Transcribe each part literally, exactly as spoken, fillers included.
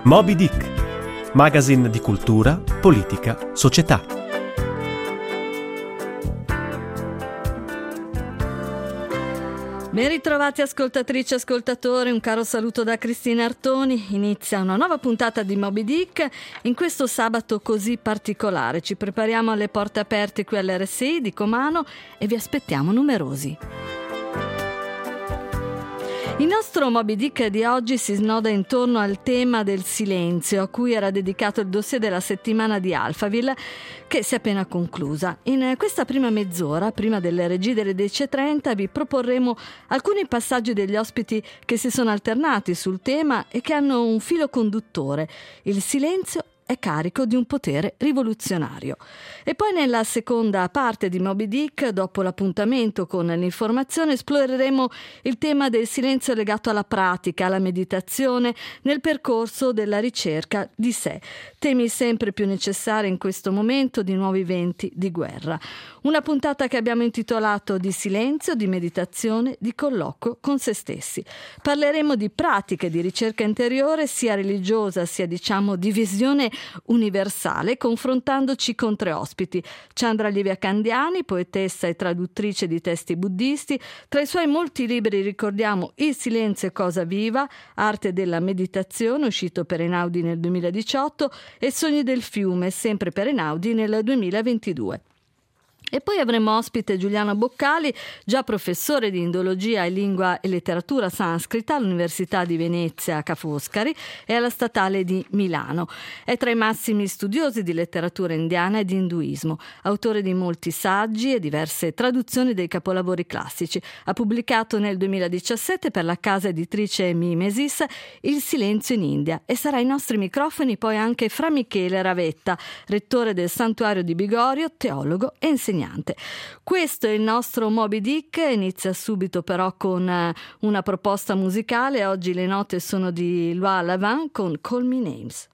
Moby Dick, magazine di cultura, politica, società. Ben ritrovati ascoltatrici e ascoltatori, un caro saluto da Cristina Artoni. Inizia una nuova puntata di Moby Dick in questo sabato così particolare. Ci prepariamo alle porte aperte qui all'R S I di Comano e vi aspettiamo numerosi. Il nostro Moby Dick di oggi si snoda intorno al tema del silenzio, a cui era dedicato il dossier della settimana di Alphaville, che si è appena conclusa. In questa prima mezz'ora, prima delle regie delle dieci e trenta, vi proporremo alcuni passaggi degli ospiti che si sono alternati sul tema e che hanno un filo conduttore: il silenzio è carico di un potere rivoluzionario. E poi nella seconda parte di Moby Dick, dopo l'appuntamento con l'informazione, esploreremo il tema del silenzio legato alla pratica, alla meditazione, nel percorso della ricerca di sé. Temi sempre più necessari in questo momento di nuovi venti di guerra. Una puntata che abbiamo intitolato Di silenzio, di meditazione, di colloquio con se stessi. Parleremo di pratiche di ricerca interiore, sia religiosa sia, diciamo, di visione universale, confrontandoci con tre ospiti: Chandra Livia Candiani, poetessa e traduttrice di testi buddisti. Tra i suoi molti libri ricordiamo Il silenzio è cosa viva, arte della meditazione, uscito per Einaudi nel duemiladiciotto, e Sogni del fiume, sempre per Einaudi nel duemilaventidue. E poi avremo ospite Giuliano Boccali, già professore di indologia e lingua e letteratura sanscrita all'Università di Venezia Ca' Foscari e alla Statale di Milano. È tra i massimi studiosi di letteratura indiana e di induismo, autore di molti saggi e diverse traduzioni dei capolavori classici. Ha pubblicato nel duemiladiciassette per la casa editrice Mimesis Il silenzio in India, e sarà ai nostri microfoni poi anche Fra Michele Ravetta, rettore del Santuario di Bigorio, teologo e insegnante. Questo è il nostro Moby Dick. Inizia subito però con una proposta musicale. Oggi le note sono di Loa Lavin con Call Me Names.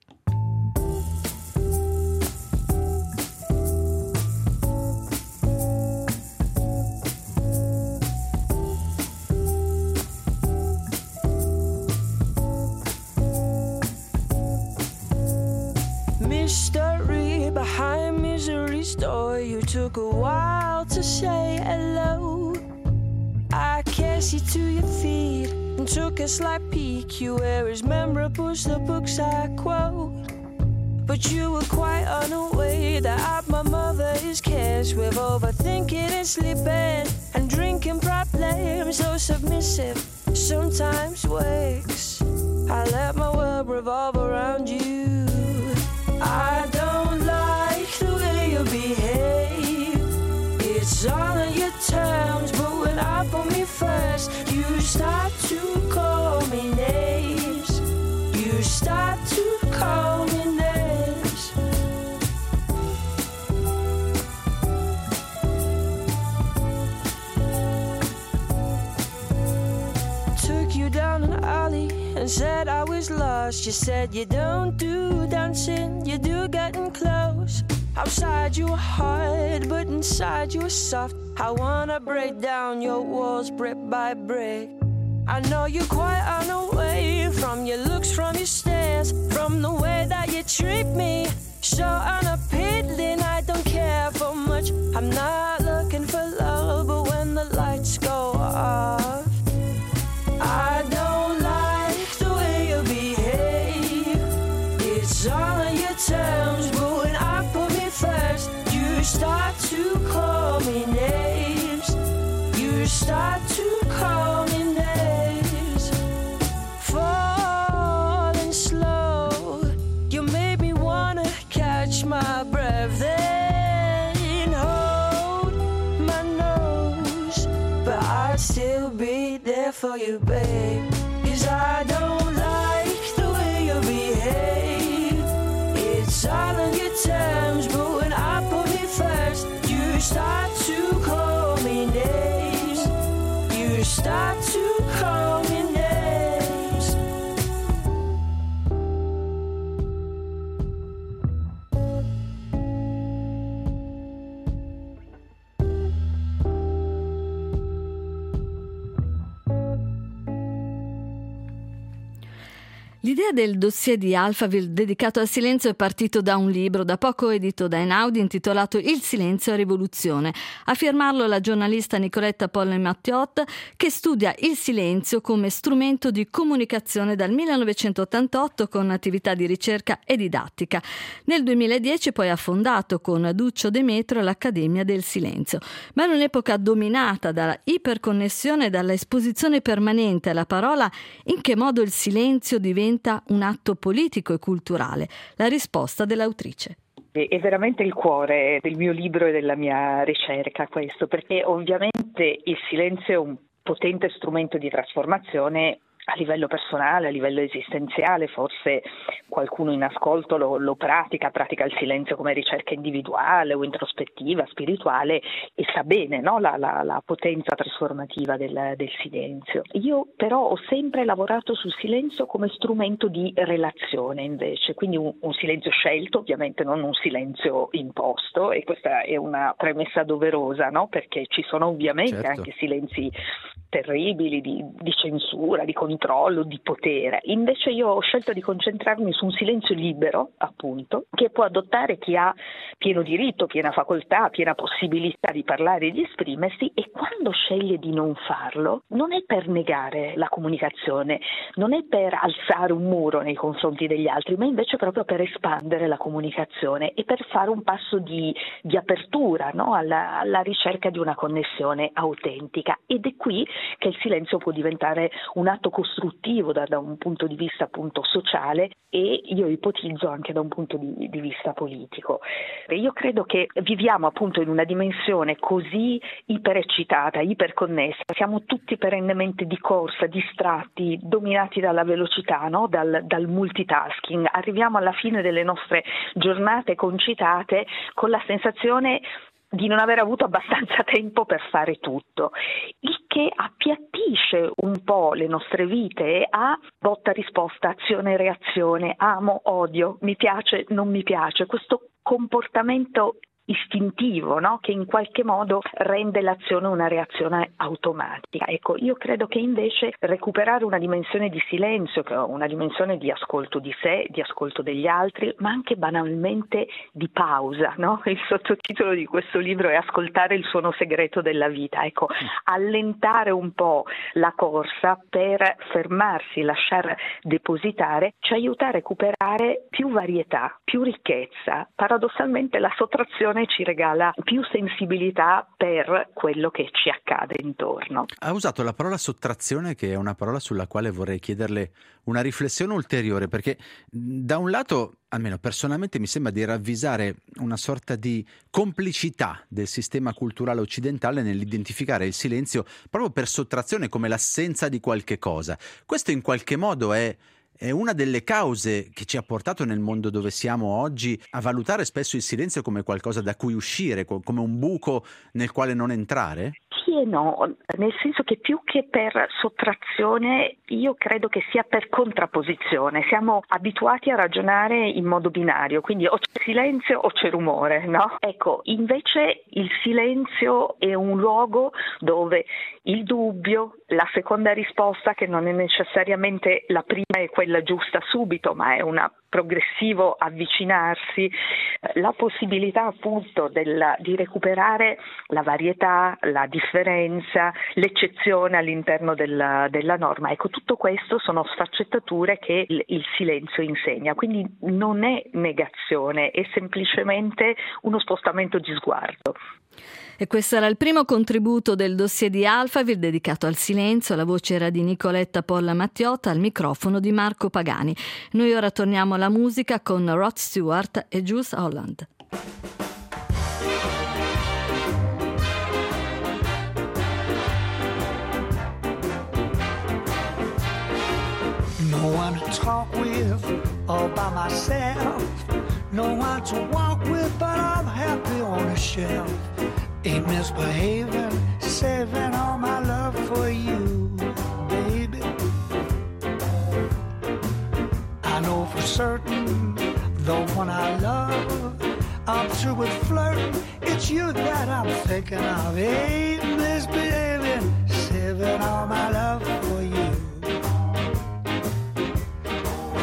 Mystery behind misery's door. You took a while to say hello. I cast you to your feet and took a slight peek. You were as memorable as the books I quote. But you were quite unaware that I, my mother is cursed with overthinking and sleeping and drinking problems. So submissive, sometimes wakes. I let my world revolve around you. I don't like the way you behave. It's all on your terms, but when I put me first, you start to call me names. You start to call me names. Took you down an alley and said I was lost. You said you don't do dancing, you do getting close. Outside you were hard, but inside you were soft. I wanna break down your walls brick by brick. I know you're quite unaware from your looks, from your stance, from the way that you treat me. So unappealing, I don't care for much. I'm not looking for love, but when the lights go off, I don't like the way you behave. It's all on your terms, but when I put me first, you start to call me names. You start to call me names. Falling slow, you made me wanna catch my breath, then hold my nose. But I'd still be there for you, babe. 'Cause I don't like the way you behave. It's all on your terms, but when I put me first, you start to call me names. You start to call me names. L'idea del dossier di Alphaville dedicato al silenzio è partito da un libro da poco edito da Einaudi intitolato Il silenzio a rivoluzione. A firmarlo la giornalista Nicoletta Polla-Mattiot, che studia il silenzio come strumento di comunicazione dal millenovecentottantotto con attività di ricerca e didattica. Nel duemiladieci poi ha fondato con Duccio Demetrio l'Accademia del Silenzio. Ma in un'epoca dominata dalla iperconnessione e dalla esposizione permanente alla parola, in che modo il silenzio diventa un atto politico e culturale? La risposta dell'autrice. È veramente il cuore del mio libro e della mia ricerca questo, perché ovviamente il silenzio è un potente strumento di trasformazione a livello personale, a livello esistenziale. Forse qualcuno in ascolto lo, lo pratica, pratica il silenzio come ricerca individuale o introspettiva, spirituale, e sa bene, no? la, la, la potenza trasformativa del, del silenzio. Io però ho sempre lavorato sul silenzio come strumento di relazione invece, quindi un, un silenzio scelto, ovviamente non un silenzio imposto, e questa è una premessa doverosa, no? Perché ci sono ovviamente certo. anche silenzi terribili di, di censura, di controllo, di potere. Invece io ho scelto di concentrarmi su un silenzio libero, appunto, che può adottare chi ha pieno diritto, piena facoltà, piena possibilità di parlare e di esprimersi, e quando sceglie di non farlo non è per negare la comunicazione, non è per alzare un muro nei confronti degli altri, ma invece proprio per espandere la comunicazione e per fare un passo di, di apertura, no? alla, alla ricerca di una connessione autentica. Ed è qui che il silenzio può diventare un atto costruttivo da, da un punto di vista appunto sociale, e io ipotizzo anche da un punto di, di vista politico. E io credo che viviamo appunto in una dimensione così ipereccitata, iperconnessa, siamo tutti perennemente di corsa, distratti, dominati dalla velocità, no? dal, dal multitasking. Arriviamo alla fine delle nostre giornate concitate con la sensazione di non aver avuto abbastanza tempo per fare tutto, il che appiattisce un po' le nostre vite a botta risposta, azione reazione, amo, odio, mi piace, non mi piace, questo comportamento istintivo, no? Che in qualche modo rende l'azione una reazione automatica. Ecco, io credo che invece recuperare una dimensione di silenzio, che è una dimensione di ascolto di sé, di ascolto degli altri, ma anche banalmente di pausa, no? Il sottotitolo di questo libro è Ascoltare il suono segreto della vita. Ecco, allentare un po' la corsa per fermarsi, lasciar depositare, ci aiuta a recuperare più varietà, più ricchezza. Paradossalmente la sottrazione ci regala più sensibilità per quello che ci accade intorno. Ha usato la parola sottrazione, che è una parola sulla quale vorrei chiederle una riflessione ulteriore, perché da un lato, almeno personalmente, mi sembra di ravvisare una sorta di complicità del sistema culturale occidentale nell'identificare il silenzio proprio per sottrazione, come l'assenza di qualche cosa. Questo in qualche modo è È una delle cause che ci ha portato nel mondo dove siamo oggi a valutare spesso il silenzio come qualcosa da cui uscire, come un buco nel quale non entrare? Sì e no, nel senso che più che per sottrazione io credo che sia per contrapposizione. Siamo abituati a ragionare in modo binario, quindi o c'è silenzio o c'è rumore, no? Ecco, invece il silenzio è un luogo dove il dubbio, la seconda risposta, che non è necessariamente la prima e quella giusta subito, ma è una progressivo avvicinarsi, la possibilità appunto del, di recuperare la varietà, la differenza, l'eccezione all'interno della, della norma. Ecco, tutto questo sono sfaccettature che il, il silenzio insegna, quindi non è negazione, è semplicemente uno spostamento di sguardo. E questo era il primo contributo del dossier di Alphaville dedicato al silenzio. La voce era di Nicoletta Polla-Mattiot, al microfono di Marco Pagani. Noi ora torniamo alla musica con Rod Stewart e Jools Holland. No one to talk with all by myself. No one to walk with, but I'm happy on a shelf. Ain't misbehaving, saving all my love for you, baby. I know for certain the one I love, I'm through with flirting. It's you that I'm thinking of. Ain't misbehaving, saving all my love for you.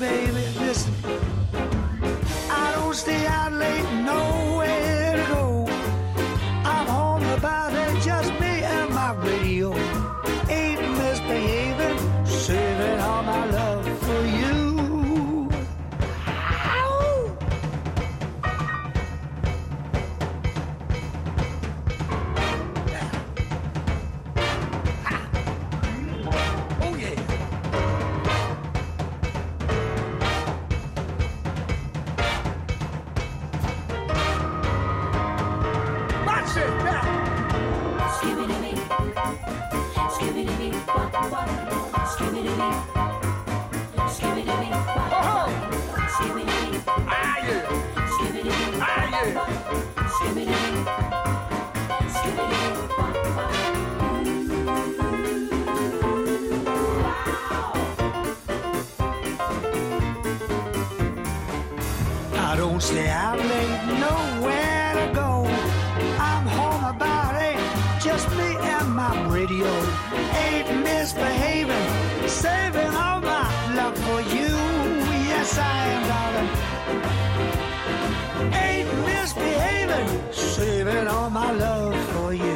baby, listen. I don't stay out late, nowhere to go. I'm home about it, just me and my radio. Ain't misbehaving, saving all my love for you. Ow! Oh yeah. Watch it now. Skibidi-bee, skibidi-bee, wop, wop. Skibidi-bee, skibidi-bee, wop, wop. Skibidi-bee, Ah yeah. skibidi-bee, Ah yeah. wop. Skibidi-bee, skibidi-bee, wop, wop. I don't stay out late, nowhere to go. I'm home about eight, just me and my radio. Ain't misbehaving, saving all my love for you. Yes, I am, darling. Ain't misbehaving, saving all my love for you.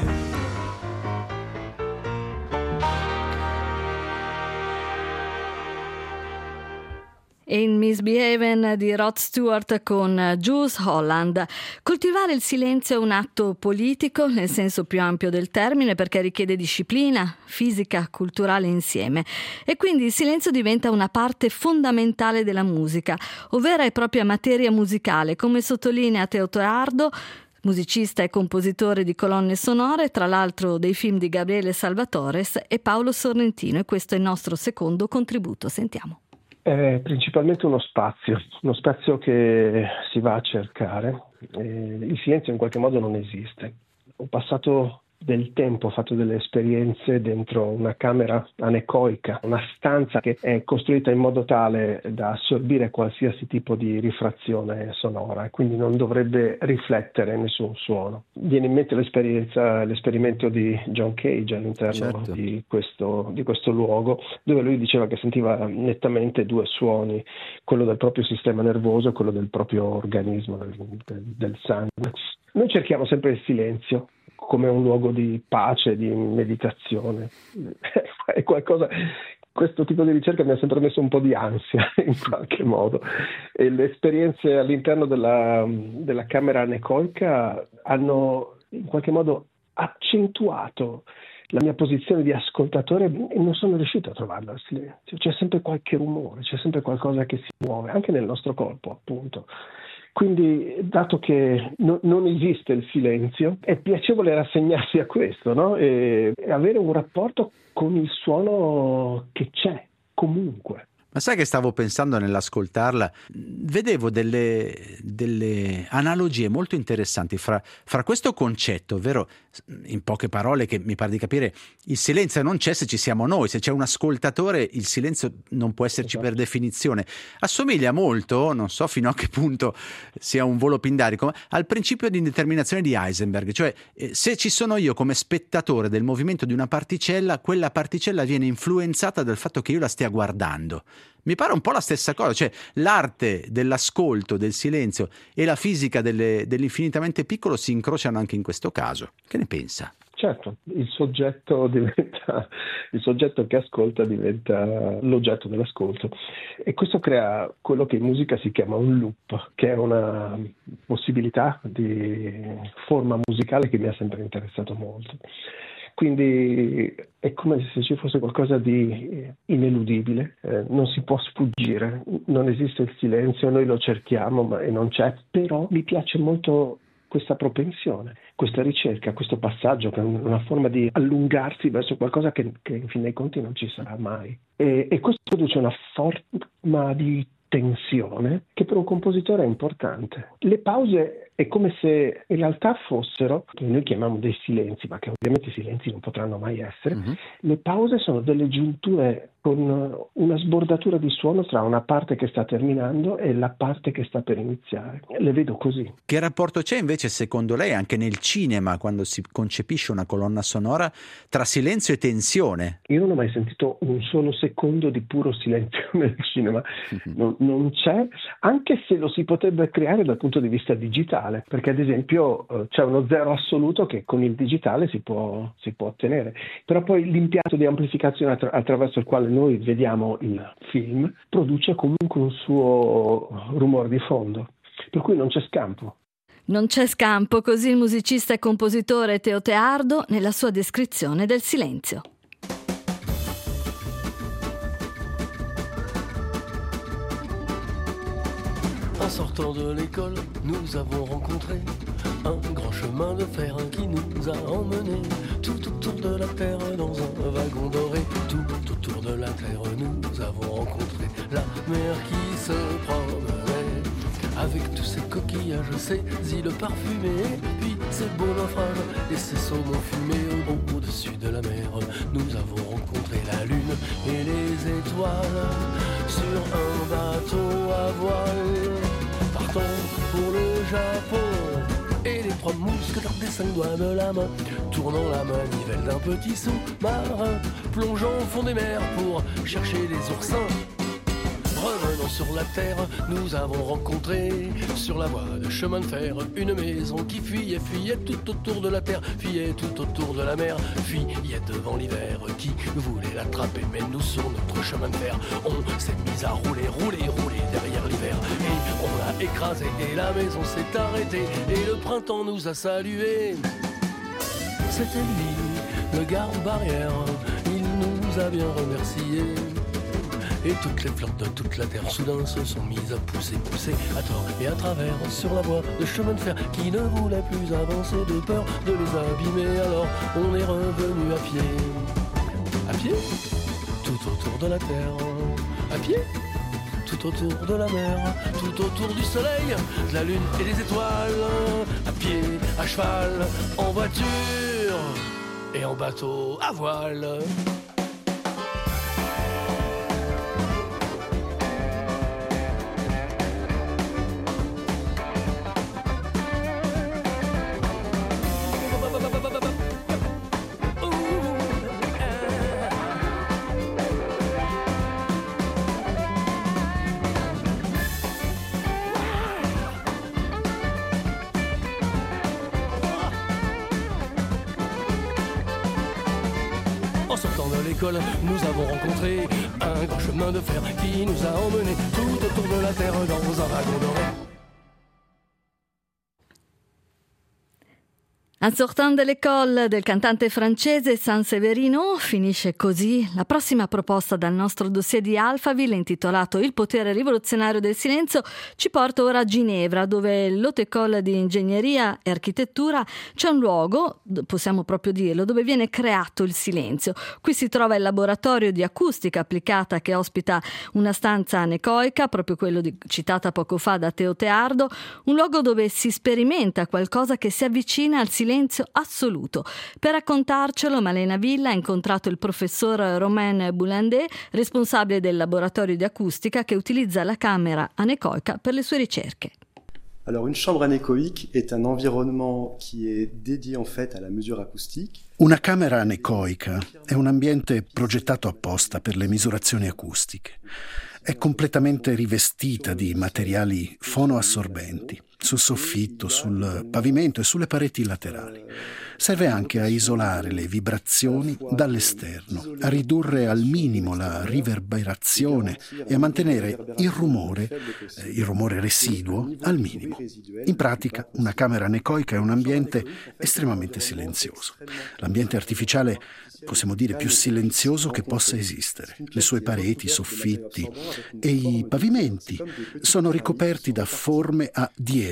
In Misbehaven di Rod Stewart con Jools Holland. Coltivare il silenzio è un atto politico nel senso più ampio del termine, perché richiede disciplina, fisica, culturale insieme, e quindi il silenzio diventa una parte fondamentale della musica, o vera e propria materia musicale, come sottolinea Teo Toardo, musicista e compositore di colonne sonore, tra l'altro dei film di Gabriele Salvatores e Paolo Sorrentino, e questo è il nostro secondo contributo. Sentiamo. È principalmente uno spazio, uno spazio che si va a cercare. Eh, il silenzio in qualche modo non esiste. Ho passato del tempo, ho fatto delle esperienze dentro una camera anecoica, una stanza che è costruita in modo tale da assorbire qualsiasi tipo di rifrazione sonora e quindi non dovrebbe riflettere nessun suono. Viene in mente l'esperienza, l'esperimento di John Cage all'interno Certo. di questo, di questo luogo, dove lui diceva che sentiva nettamente due suoni, quello del proprio sistema nervoso e quello del proprio organismo, del, del, del sangue. Noi cerchiamo sempre il silenzio come un luogo di pace, di meditazione. È qualcosa, questo tipo di ricerca mi ha sempre messo un po' di ansia in qualche modo, e le esperienze all'interno della, della camera anecoica hanno in qualche modo accentuato la mia posizione di ascoltatore e non sono riuscito a trovarlo al silenzio. C'è sempre qualche rumore, c'è sempre qualcosa che si muove, anche nel nostro corpo, appunto. Quindi, dato che no, non esiste il silenzio, è piacevole rassegnarsi a questo, no? E, e avere un rapporto con il suono che c'è, comunque. Ma sai che stavo pensando nell'ascoltarla? Vedevo delle, delle analogie molto interessanti fra, fra questo concetto, ovvero, in poche parole, che mi pare di capire, il silenzio non c'è se ci siamo noi, se c'è un ascoltatore il silenzio non può esserci, esatto, per definizione. Assomiglia molto, non so fino a che punto sia un volo pindarico, al principio di indeterminazione di Heisenberg, cioè eh, se ci sono io come spettatore del movimento di una particella, quella particella viene influenzata dal fatto che io la stia guardando. Mi pare un po' la stessa cosa, cioè l'arte dell'ascolto, del silenzio e la fisica delle, dell'infinitamente piccolo si incrociano anche in questo caso. Che ne pensa? Certo, il soggetto diventa, il soggetto che ascolta diventa l'oggetto dell'ascolto, e questo crea quello che in musica si chiama un loop, che è una possibilità di forma musicale che mi ha sempre interessato molto. Quindi è come se ci fosse qualcosa di ineludibile, eh, non si può sfuggire, non esiste il silenzio, noi lo cerchiamo ma e non c'è, però mi piace molto questa propensione, questa ricerca, questo passaggio, che è una forma di allungarsi verso qualcosa che, che in fin dei conti non ci sarà mai. E, e questo produce una forma di tensione che per un compositore è importante. Le pause È come se in realtà fossero, che noi chiamiamo dei silenzi, ma che ovviamente silenzi non potranno mai essere, uh-huh. Le pause sono delle giunture con una sbordatura di suono tra una parte che sta terminando e la parte che sta per iniziare. Le vedo così. Che rapporto c'è invece secondo lei anche nel cinema, quando si concepisce una colonna sonora, tra silenzio e tensione? Io non ho mai sentito un solo secondo di puro silenzio nel cinema, non, non c'è, anche se lo si potrebbe creare dal punto di vista digitale, perché ad esempio c'è uno zero assoluto che con il digitale si può, si può ottenere, però poi l'impianto di amplificazione attra- attraverso il quale noi vediamo il film produce comunque un suo rumore di fondo, per cui non c'è scampo. Non c'è scampo, così il musicista e compositore Teo Teardo nella sua descrizione del silenzio. En sortant de l'école, nous avons rencontré un grand chemin de fer qui nous a emmenés tout autour de la terre dans un wagon doré. Tout autour de la terre, nous avons rencontré la mer qui se promenait avec tous ces coquillages, ces îles parfumées, puis ces beaux naufrages et ces saumons fumés. Au-dessus de la mer, nous avons rencontré la lune et les étoiles sur un bateau à voile. Partons pour le Japon et les trois mousquetaires des cinq doigts de la main, tournant la manivelle d'un petit sous-marin, plongeant au fond des mers pour chercher les oursins. Revenant sur la terre, nous avons rencontré sur la voie de chemin de fer une maison qui fuyait, fuyait tout autour de la terre, fuyait tout autour de la mer, fuyait devant l'hiver qui voulait l'attraper. Mais nous sur notre chemin de fer, on s'est mis à rouler, rouler, rouler derrière l'hiver et on l'a écrasé et la maison s'est arrêtée et le printemps nous a salués. C'était lui, le garde-barrière, il nous a bien remerciés. Et toutes les fleurs de toute la terre soudain se sont mises à pousser, pousser à tort et à travers sur la voie de chemin de fer qui ne voulait plus avancer de peur de les abîmer. Alors on est revenu à pied, à pied, tout autour de la terre, à pied, tout autour de la mer, tout autour du soleil, de la lune et des étoiles, à pied, à cheval, en voiture et en bateau à voile. Nous avons rencontré un grand chemin de fer qui nous a emmenés tout autour de la terre dans un wagon doré. En sortant de l'école del cantante francese Sanseverino finisce così la prossima proposta dal nostro dossier di Alphaville intitolato Il potere rivoluzionario del silenzio ci porta ora a Ginevra, dove l'Haute École di Ingegneria e Architettura c'è un luogo, possiamo proprio dirlo, dove viene creato il silenzio. Qui si trova il laboratorio di acustica applicata che ospita una stanza anecoica, proprio quello di, citata poco fa da Teo Teardo, un luogo dove si sperimenta qualcosa che si avvicina al silenzio assoluto. Per raccontarcelo Malena Villa ha incontrato il professor Romain Boulandet, responsabile del laboratorio di acustica che utilizza la camera anecoica per le sue ricerche. Alors, une chambre anéchoïque est un environnement qui est dédié en fait à la mesure acoustique. Una camera anecoica è un ambiente progettato apposta per le misurazioni acustiche. È completamente rivestita di materiali fonoassorbenti, sul soffitto, sul pavimento e sulle pareti laterali. Serve anche a isolare le vibrazioni dall'esterno, a ridurre al minimo la riverberazione e a mantenere il rumore, eh, il rumore residuo, al minimo. In pratica, una camera anecoica è un ambiente estremamente silenzioso. L'ambiente artificiale, possiamo dire, più silenzioso che possa esistere. Le sue pareti, i soffitti e i pavimenti sono ricoperti da forme a diezi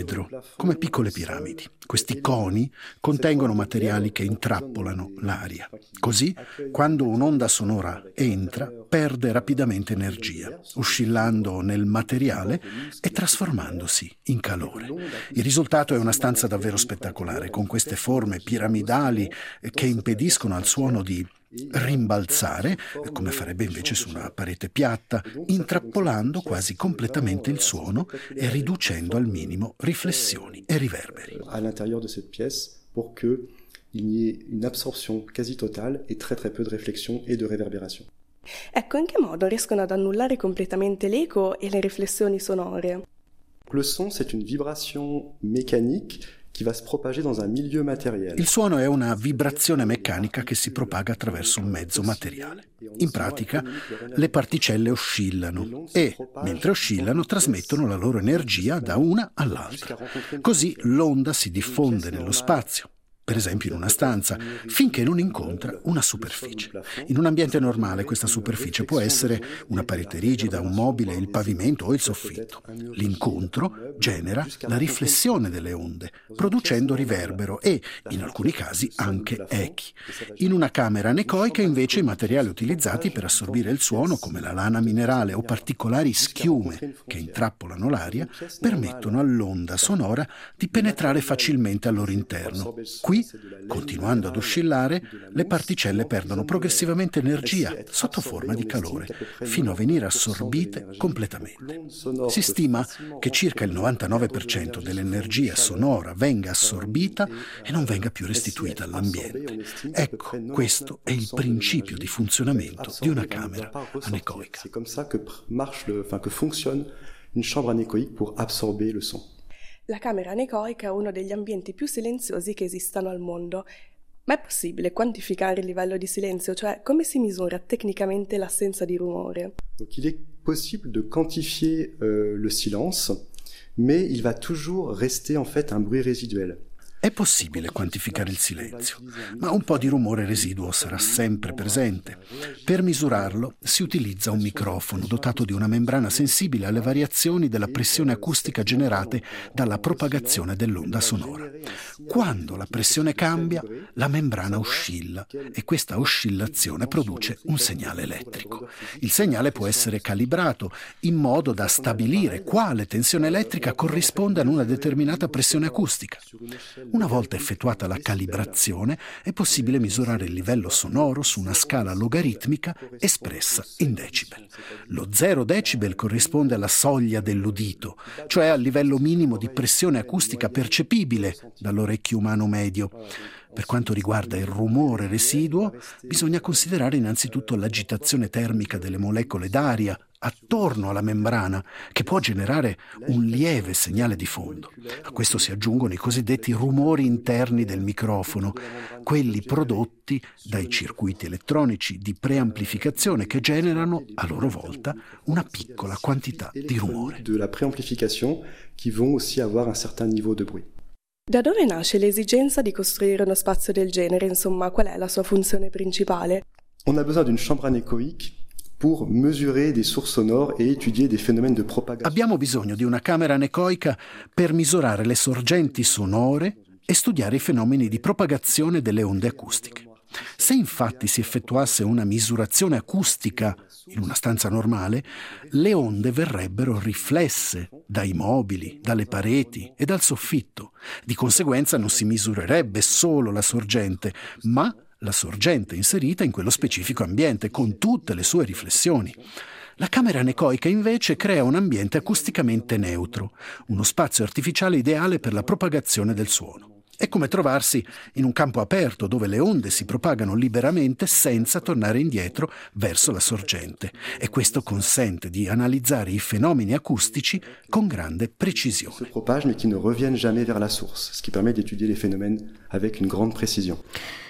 poliedro, come piccole piramidi. Questi coni contengono materiali che intrappolano l'aria. Così, quando un'onda sonora entra, perde rapidamente energia, oscillando nel materiale e trasformandosi in calore. Il risultato è una stanza davvero spettacolare, con queste forme piramidali che impediscono al suono di rimbalzare, come farebbe invece su una parete piatta, intrappolando quasi completamente il suono e riducendo al minimo riflessioni e riverberi. All'interno di questa pièce pour que il n'y ait une absorption quasi totale et très très peu de réflexion et de réverbération. Ecco, in che modo riescono ad annullare completamente l'eco e le riflessioni sonore? Le son, c'est une vibration mécanique qui va se propager dans un milieu matériel. Il suono è una vibrazione meccanica che si propaga attraverso un mezzo materiale. In pratica, le particelle oscillano e, mentre oscillano, trasmettono la loro energia da una all'altra. Così l'onda si diffonde nello spazio, per esempio in una stanza, finché non incontra una superficie. In un ambiente normale questa superficie può essere una parete rigida, un mobile, il pavimento o il soffitto. L'incontro genera la riflessione delle onde, producendo riverbero e, in alcuni casi, anche echi. In una camera anecoica, invece, i materiali utilizzati per assorbire il suono, come la lana minerale o particolari schiume che intrappolano l'aria, permettono all'onda sonora di penetrare facilmente al loro interno. Qui, continuando ad oscillare, le particelle perdono progressivamente energia sotto forma di calore, fino a venire assorbite completamente. Si stima che circa il novantanove per cento dell'energia sonora venga assorbita e non venga più restituita all'ambiente. Ecco, questo è il principio di funzionamento di una camera anecoica. C'est comme ça que marche le, enfin que fonctionne une chambre anéchoïque pour absorber le son. La camera anecoica è uno degli ambienti più silenziosi che esistano al mondo. Ma è possibile quantificare il livello di silenzio? Cioè, come si misura tecnicamente l'assenza di rumore? Donc, il est possible de quantifier euh, le silence, mais il va toujours rester en fait un bruit résiduel. È possibile quantificare il silenzio, ma un po' di rumore residuo sarà sempre presente. Per misurarlo si utilizza un microfono dotato di una membrana sensibile alle variazioni della pressione acustica generate dalla propagazione dell'onda sonora. Quando la pressione cambia, la membrana oscilla e questa oscillazione produce un segnale elettrico. Il segnale può essere calibrato in modo da stabilire quale tensione elettrica corrisponde ad una determinata pressione acustica. Una volta effettuata la calibrazione, è possibile misurare il livello sonoro su una scala logaritmica espressa in decibel. Lo zero decibel corrisponde alla soglia dell'udito, cioè al livello minimo di pressione acustica percepibile dall'orecchio umano medio. Per quanto riguarda il rumore residuo, bisogna considerare innanzitutto l'agitazione termica delle molecole d'aria attorno alla membrana, che può generare un lieve segnale di fondo. A questo si aggiungono i cosiddetti rumori interni del microfono, quelli prodotti dai circuiti elettronici di preamplificazione che generano a loro volta una piccola quantità di rumore. De la préamplification qui vont aussi avoir un certain niveau de bruit. Da dove nasce l'esigenza di costruire uno spazio del genere? Insomma, qual è la sua funzione principale? On a besoin d'une chambre anéchoïque pour mesurer des sources sonores et étudier des phénomènes de propagation. Abbiamo bisogno di una camera anecoica per misurare le sorgenti sonore e studiare i fenomeni di propagazione delle onde acustiche. Se infatti si effettuasse una misurazione acustica in una stanza normale, le onde verrebbero riflesse dai mobili, dalle pareti e dal soffitto. Di conseguenza non si misurerebbe solo la sorgente, ma la sorgente inserita in quello specifico ambiente, con tutte le sue riflessioni. La camera anecoica invece crea un ambiente acusticamente neutro, uno spazio artificiale ideale per la propagazione del suono. È come trovarsi in un campo aperto dove le onde si propagano liberamente senza tornare indietro verso la sorgente, e questo consente di analizzare i fenomeni acustici con grande precisione. Se propagent mais qui ne reviennent jamais vers la source, ce qui permet d'étudier les phénomènes avec une grande précision.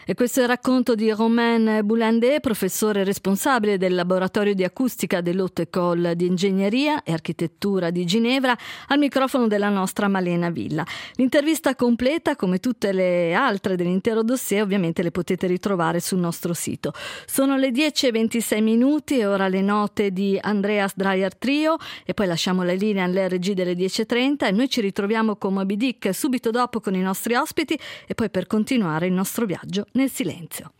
E questo è il racconto di Romain Boulandet, professore responsabile del laboratorio di acustica dell'Haute École di Ingegneria e Architettura di Ginevra, al microfono della nostra Malena Villa. L'intervista completa, come tutte le altre dell'intero dossier, ovviamente le potete ritrovare sul nostro sito. Sono le dieci e ventisei minuti e ora le note di Andreas Dreyer Trio e poi lasciamo la linea alle R G delle dieci e trenta e noi ci ritroviamo con Moby Dick subito dopo con i nostri ospiti e poi per continuare il nostro viaggio nel silenzio.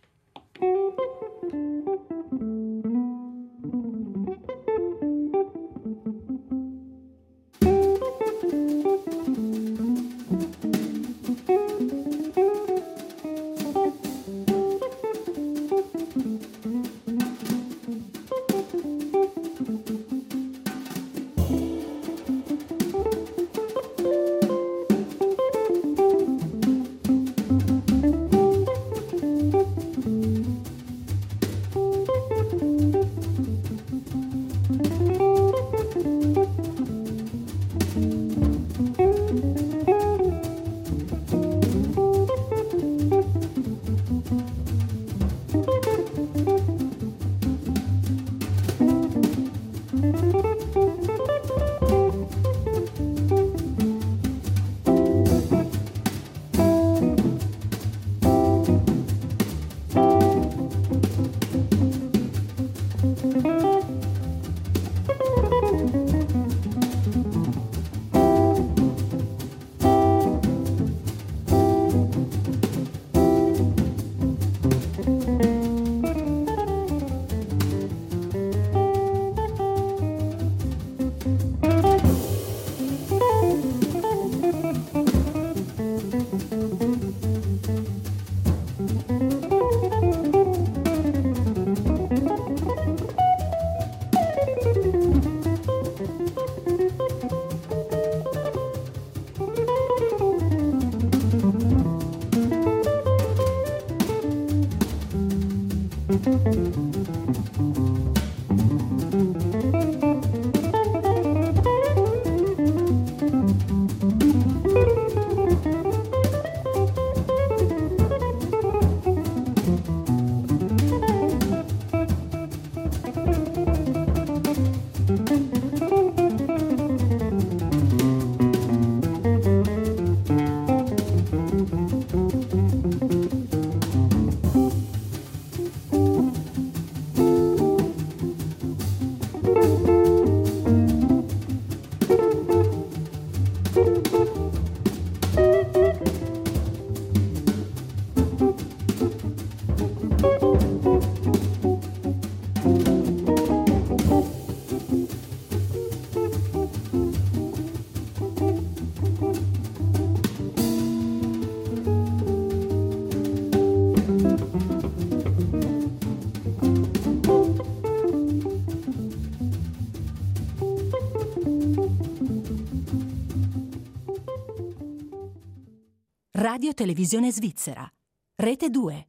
Radio Televisione Svizzera, Rete due.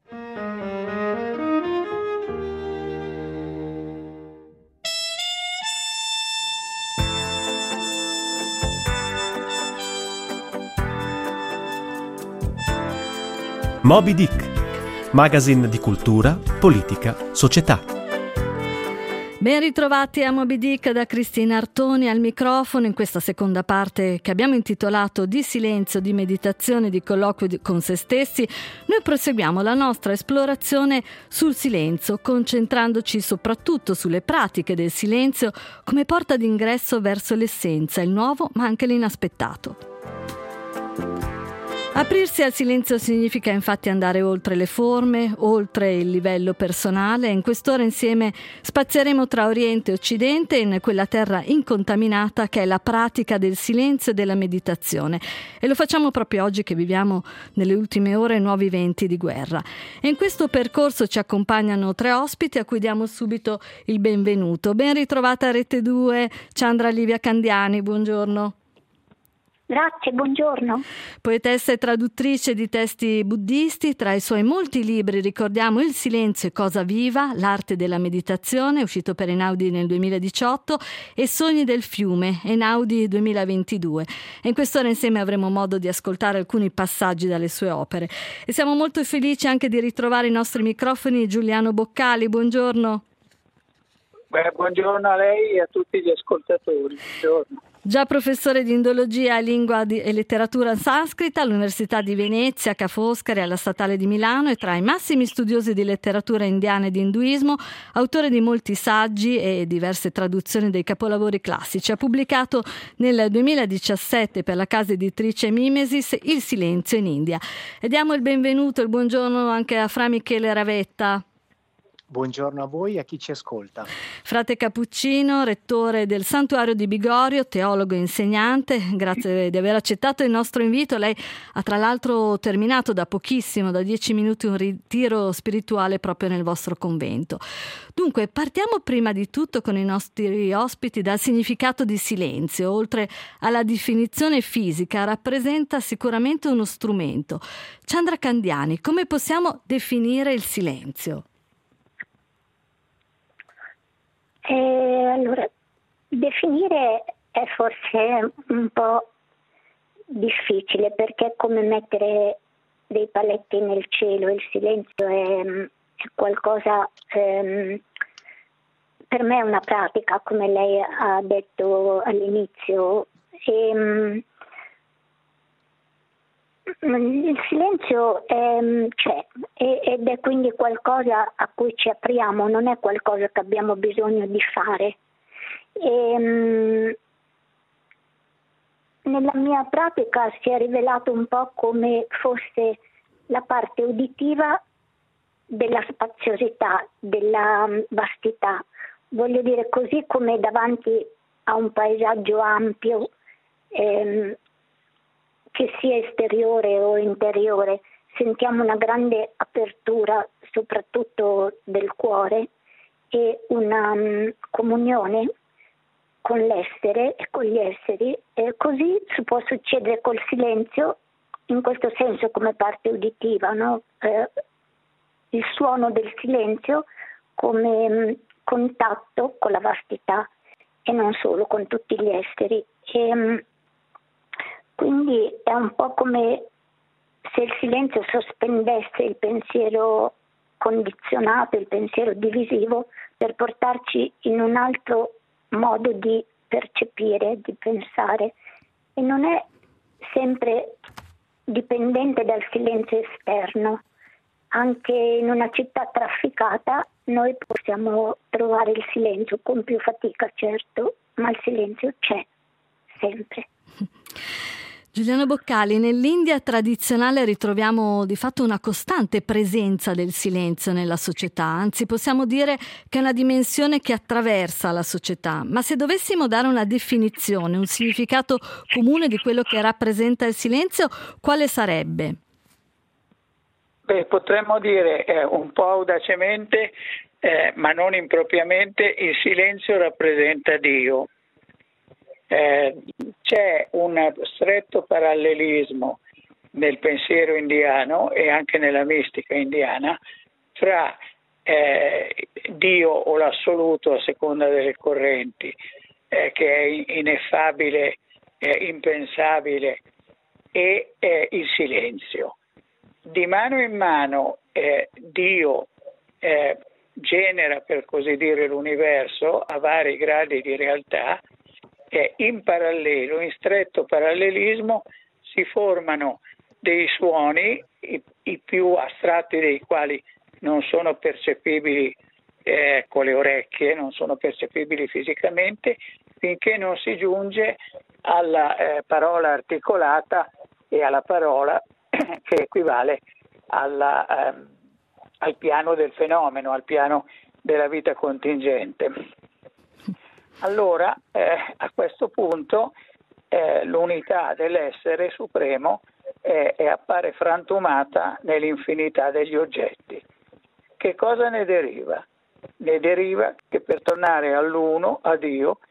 Moby Dick, magazine di cultura, politica, società. Ben ritrovati a Moby Dick da Cristina Artoni al microfono in questa seconda parte che abbiamo intitolato Di silenzio, di meditazione, di colloquio con se stessi. Noi proseguiamo la nostra esplorazione sul silenzio, concentrandoci soprattutto sulle pratiche del silenzio come porta d'ingresso verso l'essenza, il nuovo ma anche l'inaspettato. Aprirsi al silenzio significa infatti andare oltre le forme, oltre il livello personale. In quest'ora insieme spazieremo tra Oriente e Occidente in quella terra incontaminata che è la pratica del silenzio e della meditazione. E lo facciamo proprio oggi che viviamo nelle ultime ore nuovi venti di guerra. E in questo percorso ci accompagnano tre ospiti a cui diamo subito il benvenuto. Ben ritrovata a Rete due, Chandra Livia Candiani, buongiorno. Grazie, buongiorno. Poetessa e traduttrice di testi buddisti, tra i suoi molti libri ricordiamo Il silenzio è cosa viva, L'arte della meditazione, uscito per Einaudi nel duemiladiciotto, e Sogni del fiume, Einaudi duemilaventidue. E in quest'ora insieme avremo modo di ascoltare alcuni passaggi dalle sue opere. E siamo molto felici anche di ritrovare i nostri microfoni Giuliano Boccali. Buongiorno. Beh, buongiorno a lei e a tutti gli ascoltatori. Buongiorno. Già professore di indologia e lingua e letteratura sanscrita all'Università di Venezia, Ca' Foscari, alla Statale di Milano, e tra i massimi studiosi di letteratura indiana e di induismo, autore di molti saggi e diverse traduzioni dei capolavori classici. Ha pubblicato nel duemiladiciassette per la casa editrice Mimesis Il silenzio in India. E diamo il benvenuto e il buongiorno anche a Fra Michele Ravetta. Buongiorno a voi e a chi ci ascolta. Frate Cappuccino, rettore del Santuario di Bigorio, teologo e insegnante, grazie di aver accettato il nostro invito. Lei ha tra l'altro terminato da pochissimo, da dieci minuti, un ritiro spirituale proprio nel vostro convento. Dunque, partiamo prima di tutto con i nostri ospiti dal significato di silenzio. Oltre alla definizione fisica, rappresenta sicuramente uno strumento. Chandra Candiani, come possiamo definire il silenzio? Eh, allora, definire è forse un po' difficile, perché è come mettere dei paletti nel cielo. Il silenzio è, è qualcosa, ehm, per me è una pratica, come lei ha detto all'inizio. E, il silenzio è, c'è ed è quindi qualcosa a cui ci apriamo, non è qualcosa che abbiamo bisogno di fare. E, nella mia pratica si è rivelato un po' come fosse la parte uditiva della spaziosità, della vastità. Voglio dire, così come davanti a un paesaggio ampio, ehm, che sia esteriore o interiore, sentiamo una grande apertura, soprattutto del cuore, e una um, comunione con l'essere e con gli esseri. E così si può succedere col silenzio, in questo senso come parte uditiva, no? Eh, il suono del silenzio come um, contatto con la vastità e non solo con tutti gli esseri. E, um, Quindi è un po' come se il silenzio sospendesse il pensiero condizionato, il pensiero divisivo, per portarci in un altro modo di percepire, di pensare. E non è sempre dipendente dal silenzio esterno. Anche in una città trafficata noi possiamo trovare il silenzio, con più fatica certo, ma il silenzio c'è sempre. Giuliano Boccali, nell'India tradizionale ritroviamo di fatto una costante presenza del silenzio nella società, anzi possiamo dire che è una dimensione che attraversa la società. Ma se dovessimo dare una definizione, un significato comune di quello che rappresenta il silenzio, quale sarebbe? Beh, potremmo dire eh, un po' audacemente, eh, ma non impropriamente, il silenzio rappresenta Dio. Eh, c'è un stretto parallelismo nel pensiero indiano e anche nella mistica indiana fra eh, Dio o l'assoluto, a seconda delle correnti, eh, che è ineffabile, eh, impensabile, e eh, il silenzio. Di mano in mano eh, Dio eh, genera, per così dire, l'universo a vari gradi di realtà. E in parallelo, in stretto parallelismo, si formano dei suoni, i, i più astratti dei quali non sono percepibili eh, con le orecchie, non sono percepibili fisicamente, finché non si giunge alla eh, parola articolata e alla parola che equivale alla, ehm, al piano del fenomeno, al piano della vita contingente. Allora, eh, a questo punto, eh, l'unità dell'essere supremo eh, è appare frantumata nell'infinità degli oggetti. Che cosa ne deriva? Ne deriva che per tornare all'uno, a Dio,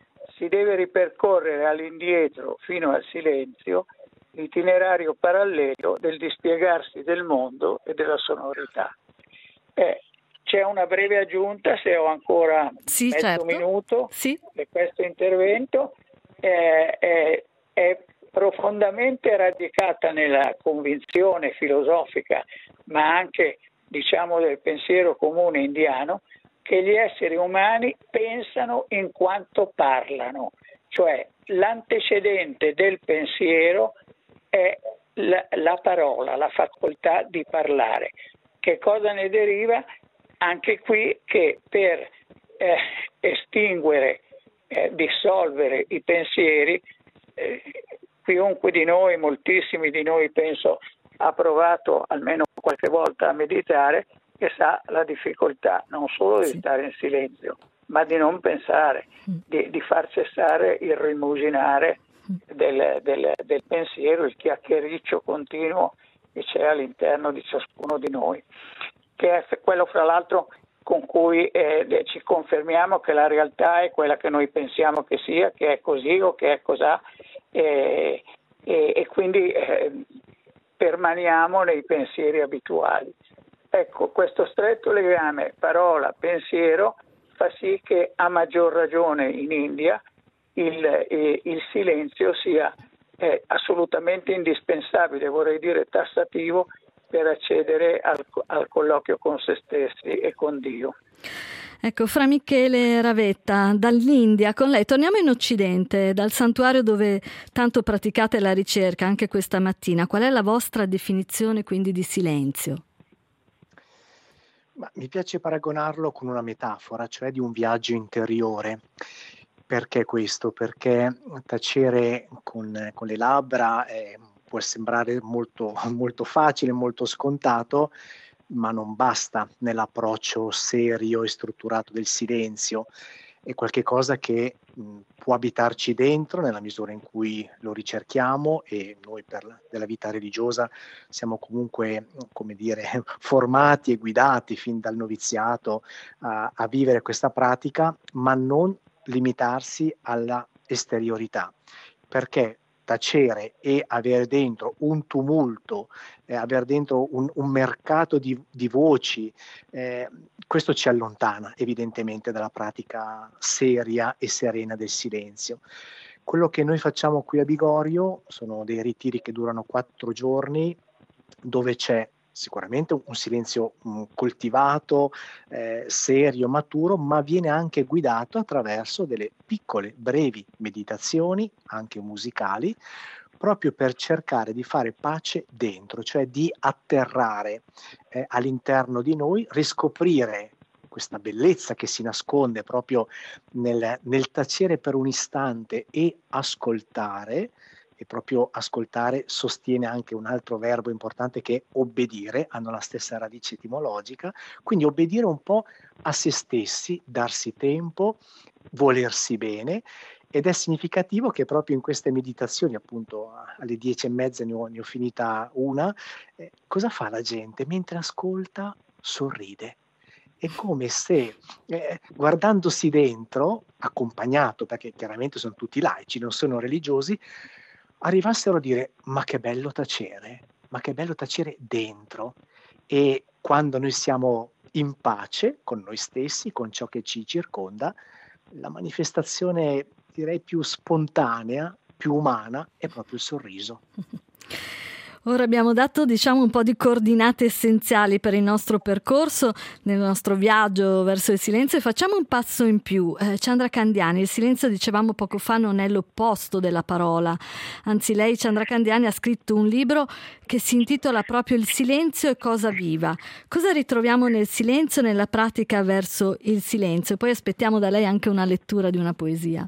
si deve ripercorrere all'indietro fino al silenzio l'itinerario parallelo del dispiegarsi del mondo e della sonorità. Eh, c'è una breve aggiunta, se ho ancora sì, mezzo certo. minuto, sì. per questo intervento eh, è, è profondamente radicata nella convinzione filosofica, ma anche diciamo del pensiero comune indiano, che gli esseri umani pensano in quanto parlano, cioè l'antecedente del pensiero è la, la parola, la facoltà di parlare. Che cosa ne deriva? Anche qui che per eh, estinguere, eh, dissolvere i pensieri, eh, chiunque di noi, moltissimi di noi penso, ha provato almeno qualche volta a meditare, che sa la difficoltà non solo di sì. stare in silenzio, ma di non pensare, di, di far cessare il rimuginare del, del, del pensiero, il chiacchiericcio continuo che c'è all'interno di ciascuno di noi, che è quello fra l'altro con cui eh, ci confermiamo che la realtà è quella che noi pensiamo che sia, che è così o che è cos'ha, e, e, e quindi eh, permaniamo nei pensieri abituali. Ecco, questo stretto legame parola-pensiero fa sì che a maggior ragione in India il, eh, il silenzio sia eh, assolutamente indispensabile, vorrei dire tassativo, per accedere al, al colloquio con se stessi e con Dio. Ecco, Fra Michele Ravetta, dall'India con lei torniamo in Occidente, dal santuario dove tanto praticate la ricerca anche questa mattina. Qual è la vostra definizione quindi di silenzio? Ma mi piace paragonarlo con una metafora, cioè di un viaggio interiore. Perché questo? Perché tacere con, con le labbra eh, può sembrare molto, molto facile, molto scontato, ma non basta nell'approccio serio e strutturato del silenzio. È qualcosa che mh, può abitarci dentro nella misura in cui lo ricerchiamo, e noi per della vita religiosa siamo comunque, come dire, formati e guidati fin dal noviziato a, a vivere questa pratica, ma non limitarsi alla esteriorità, perché tacere e avere dentro un tumulto, eh, avere dentro un, un mercato di, di voci, eh, questo ci allontana evidentemente dalla pratica seria e serena del silenzio. Quello che noi facciamo qui a Bigorio sono dei ritiri che durano quattro giorni, dove c'è sicuramente un silenzio mh, coltivato, eh, serio, maturo, ma viene anche guidato attraverso delle piccole, brevi meditazioni, anche musicali, proprio per cercare di fare pace dentro, cioè di atterrare eh, all'interno di noi, riscoprire questa bellezza che si nasconde proprio nel, nel tacere per un istante e ascoltare. E proprio ascoltare sostiene anche un altro verbo importante che è obbedire, hanno la stessa radice etimologica, quindi obbedire un po' a se stessi, darsi tempo, volersi bene, ed è significativo che proprio in queste meditazioni, appunto alle dieci e mezza ne ho, ne ho finita una, eh, cosa fa la gente? Mentre ascolta sorride. È come se eh, guardandosi dentro, accompagnato, perché chiaramente sono tutti laici, non sono religiosi, arrivassero a dire: ma che bello tacere, ma che bello tacere dentro. E quando noi siamo in pace con noi stessi, con ciò che ci circonda, la manifestazione direi più spontanea, più umana, è proprio il sorriso. Ora abbiamo dato, diciamo, un po' di coordinate essenziali per il nostro percorso, nel nostro viaggio verso il silenzio, e facciamo un passo in più. Eh, Chandra Candiani, il silenzio, dicevamo poco fa, non è l'opposto della parola. Anzi, lei, Chandra Candiani, ha scritto un libro che si intitola proprio Il silenzio è cosa viva. Cosa ritroviamo nel silenzio, nella pratica verso il silenzio? E poi aspettiamo da lei anche una lettura di una poesia.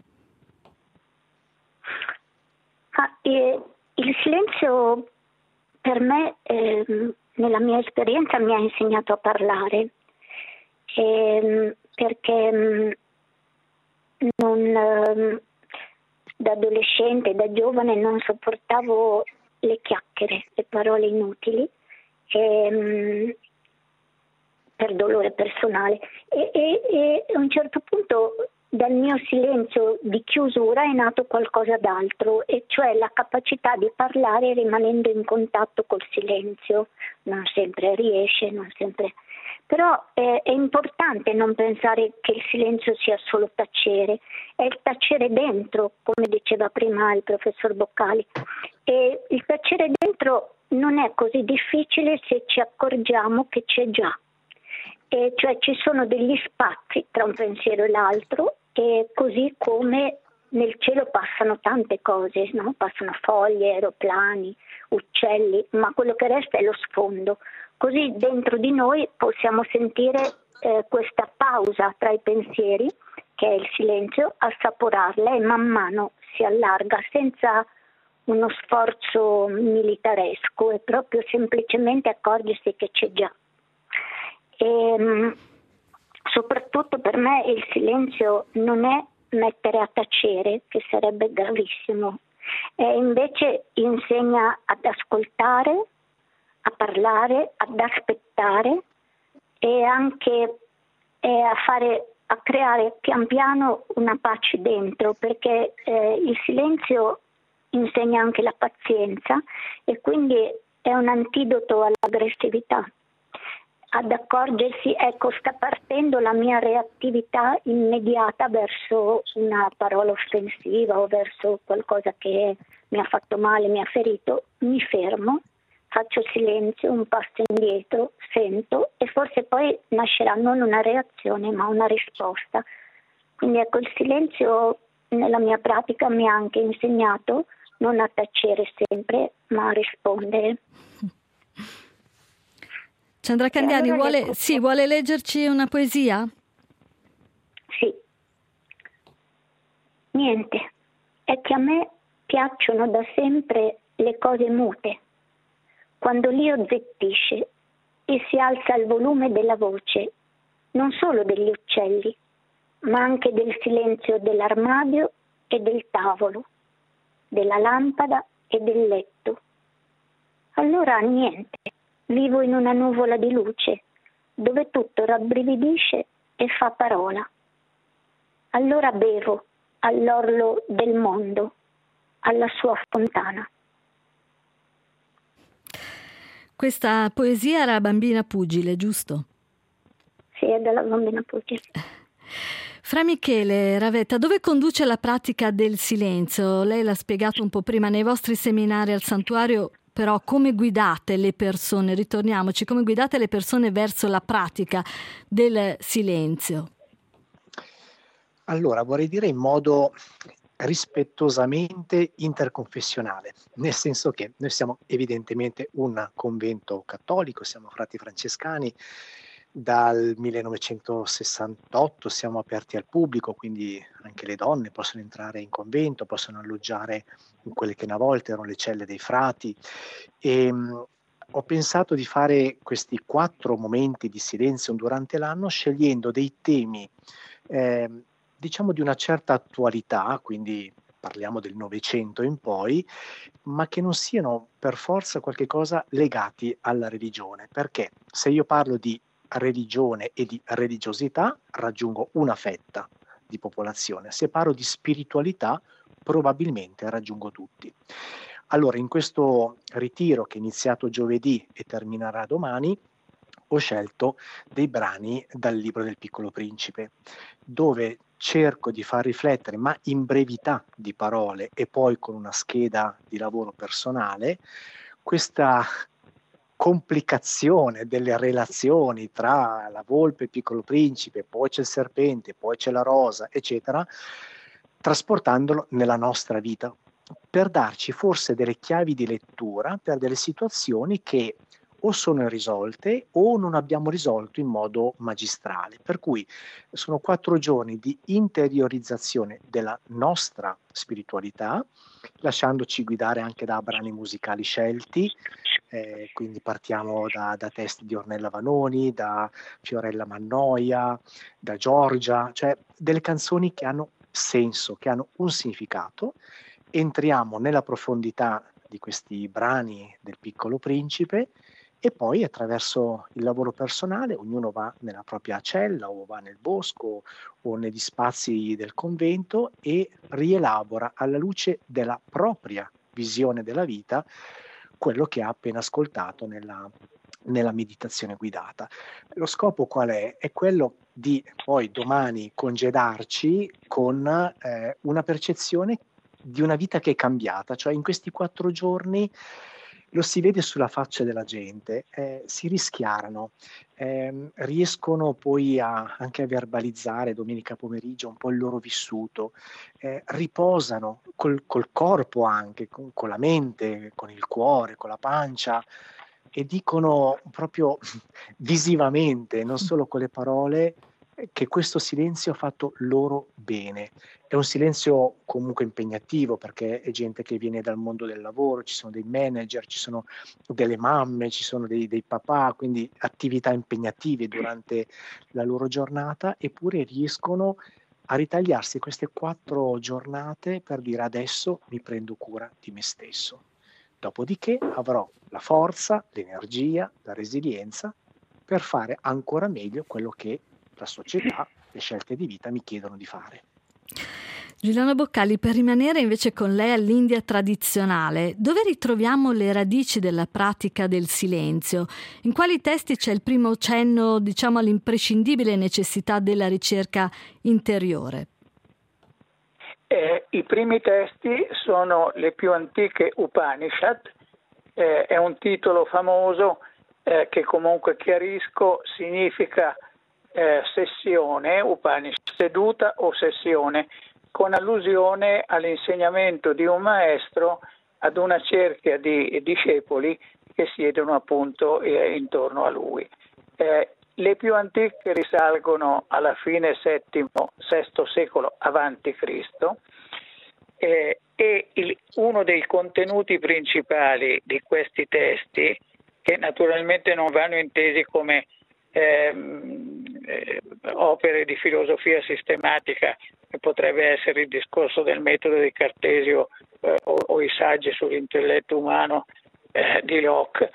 Ah, eh, il silenzio per me, eh, nella mia esperienza, mi ha insegnato a parlare, eh, perché mh, non, eh, da adolescente, da giovane, non sopportavo le chiacchiere, le parole inutili, eh, mh, per dolore personale. E, e, e a un certo punto dal mio silenzio di chiusura è nato qualcosa d'altro, e cioè la capacità di parlare rimanendo in contatto col silenzio. Non sempre riesce, non sempre... Però è, è importante non pensare che il silenzio sia solo tacere, è il tacere dentro, come diceva prima il professor Boccali. E il tacere dentro non è così difficile se ci accorgiamo che c'è già. E cioè ci sono degli spazi tra un pensiero e l'altro, e così come nel cielo passano tante cose, no? Passano foglie, aeroplani, uccelli, ma quello che resta è lo sfondo. Così dentro di noi possiamo sentire eh, questa pausa tra i pensieri, che è il silenzio, assaporarla, e man mano si allarga senza uno sforzo militaresco, è proprio semplicemente accorgersi che c'è già. E, soprattutto per me il silenzio non è mettere a tacere, che sarebbe gravissimo, e invece insegna ad ascoltare, a parlare, ad aspettare, e anche eh, a fare, a creare pian piano una pace dentro, perché eh, il silenzio insegna anche la pazienza, e quindi è un antidoto all'aggressività. Ad accorgersi, ecco, sta partendo la mia reattività immediata verso una parola offensiva o verso qualcosa che mi ha fatto male, mi ha ferito, mi fermo, faccio silenzio, un passo indietro, sento, e forse poi nascerà non una reazione ma una risposta. Quindi ecco, il silenzio nella mia pratica mi ha anche insegnato non a tacere sempre, ma a rispondere. Sandra Candiani, allora vuole, leggo... sì, vuole leggerci una poesia? Sì. Niente, è che a me piacciono da sempre le cose mute. Quando l'io zittisce e si alza il volume della voce, non solo degli uccelli, ma anche del silenzio dell'armadio e del tavolo, della lampada e del letto. Allora niente. Vivo in una nuvola di luce, dove tutto rabbrividisce e fa parola. Allora bevo all'orlo del mondo, alla sua fontana. Questa poesia era Bambina Pugile, giusto? Sì, è della Bambina Pugile. Fra Michele Ravetta, dove conduce la pratica del silenzio? Lei l'ha spiegato un po' prima, nei vostri seminari al santuario. Però come guidate le persone, ritorniamoci, come guidate le persone verso la pratica del silenzio? Allora, vorrei dire in modo rispettosamente interconfessionale, nel senso che noi siamo evidentemente un convento cattolico, siamo frati francescani, dal millenovecentosessantotto siamo aperti al pubblico, quindi anche le donne possono entrare in convento, possono alloggiare in quelle che una volta erano le celle dei frati. E mh, ho pensato di fare questi quattro momenti di silenzio durante l'anno, scegliendo dei temi eh, diciamo di una certa attualità, quindi parliamo del Novecento in poi, ma che non siano per forza qualche cosa legati alla religione, perché se io parlo di religione e di religiosità raggiungo una fetta di popolazione, se parlo di spiritualità probabilmente raggiungo tutti. Allora, in questo ritiro che è iniziato giovedì e terminerà domani, ho scelto dei brani dal libro del Piccolo Principe, dove cerco di far riflettere, ma in brevità di parole e poi con una scheda di lavoro personale, questa complicazione delle relazioni tra la volpe e il Piccolo Principe, poi c'è il serpente, poi c'è la rosa, eccetera, trasportandolo nella nostra vita, per darci forse delle chiavi di lettura per delle situazioni che o sono irrisolte o non abbiamo risolto in modo magistrale. Per cui sono quattro giorni di interiorizzazione della nostra spiritualità, lasciandoci guidare anche da brani musicali scelti, eh, quindi partiamo da, da testi di Ornella Vanoni, da Fiorella Mannoia, da Giorgia, cioè delle canzoni che hanno senso, che hanno un significato. Entriamo nella profondità di questi brani del Piccolo Principe e poi attraverso il lavoro personale ognuno va nella propria cella o va nel bosco o negli spazi del convento e rielabora alla luce della propria visione della vita quello che ha appena ascoltato nella, nella meditazione guidata. Lo scopo qual è? È quello di poi domani congedarci con eh, una percezione di una vita che è cambiata, cioè in questi quattro giorni lo si vede sulla faccia della gente, eh, si rischiarano, eh, riescono poi a, anche a verbalizzare domenica pomeriggio un po' il loro vissuto, eh, riposano col, col corpo anche, con, con la mente, con il cuore, con la pancia, e dicono proprio visivamente, non solo con le parole, che questo silenzio ha fatto loro bene. È un silenzio comunque impegnativo, perché è gente che viene dal mondo del lavoro, ci sono dei manager, ci sono delle mamme, ci sono dei, dei papà, quindi attività impegnative durante la loro giornata, eppure riescono a ritagliarsi queste quattro giornate per dire: adesso mi prendo cura di me stesso, dopodiché avrò la forza, l'energia, la resilienza per fare ancora meglio quello che la società, le scelte di vita mi chiedono di fare. Giuliano Boccali, per rimanere invece con lei all'India tradizionale, dove ritroviamo le radici della pratica del silenzio? In quali testi c'è il primo cenno, diciamo, all'imprescindibile necessità della ricerca interiore? Eh, I primi testi sono le più antiche Upanishad, eh, è un titolo famoso eh, che comunque chiarisco, significa eh, sessione, Upanishad, seduta o sessione, con allusione all'insegnamento di un maestro ad una cerchia di discepoli che siedono appunto eh, intorno a lui. Eh, le più antiche risalgono alla fine settimo, sesto secolo avanti Cristo, eh, e il, uno dei contenuti principali di questi testi, che naturalmente non vanno intesi come ehm, eh, opere di filosofia sistematica, che potrebbe essere il discorso del metodo di Cartesio eh, o, o i saggi sull'intelletto umano eh, di Locke,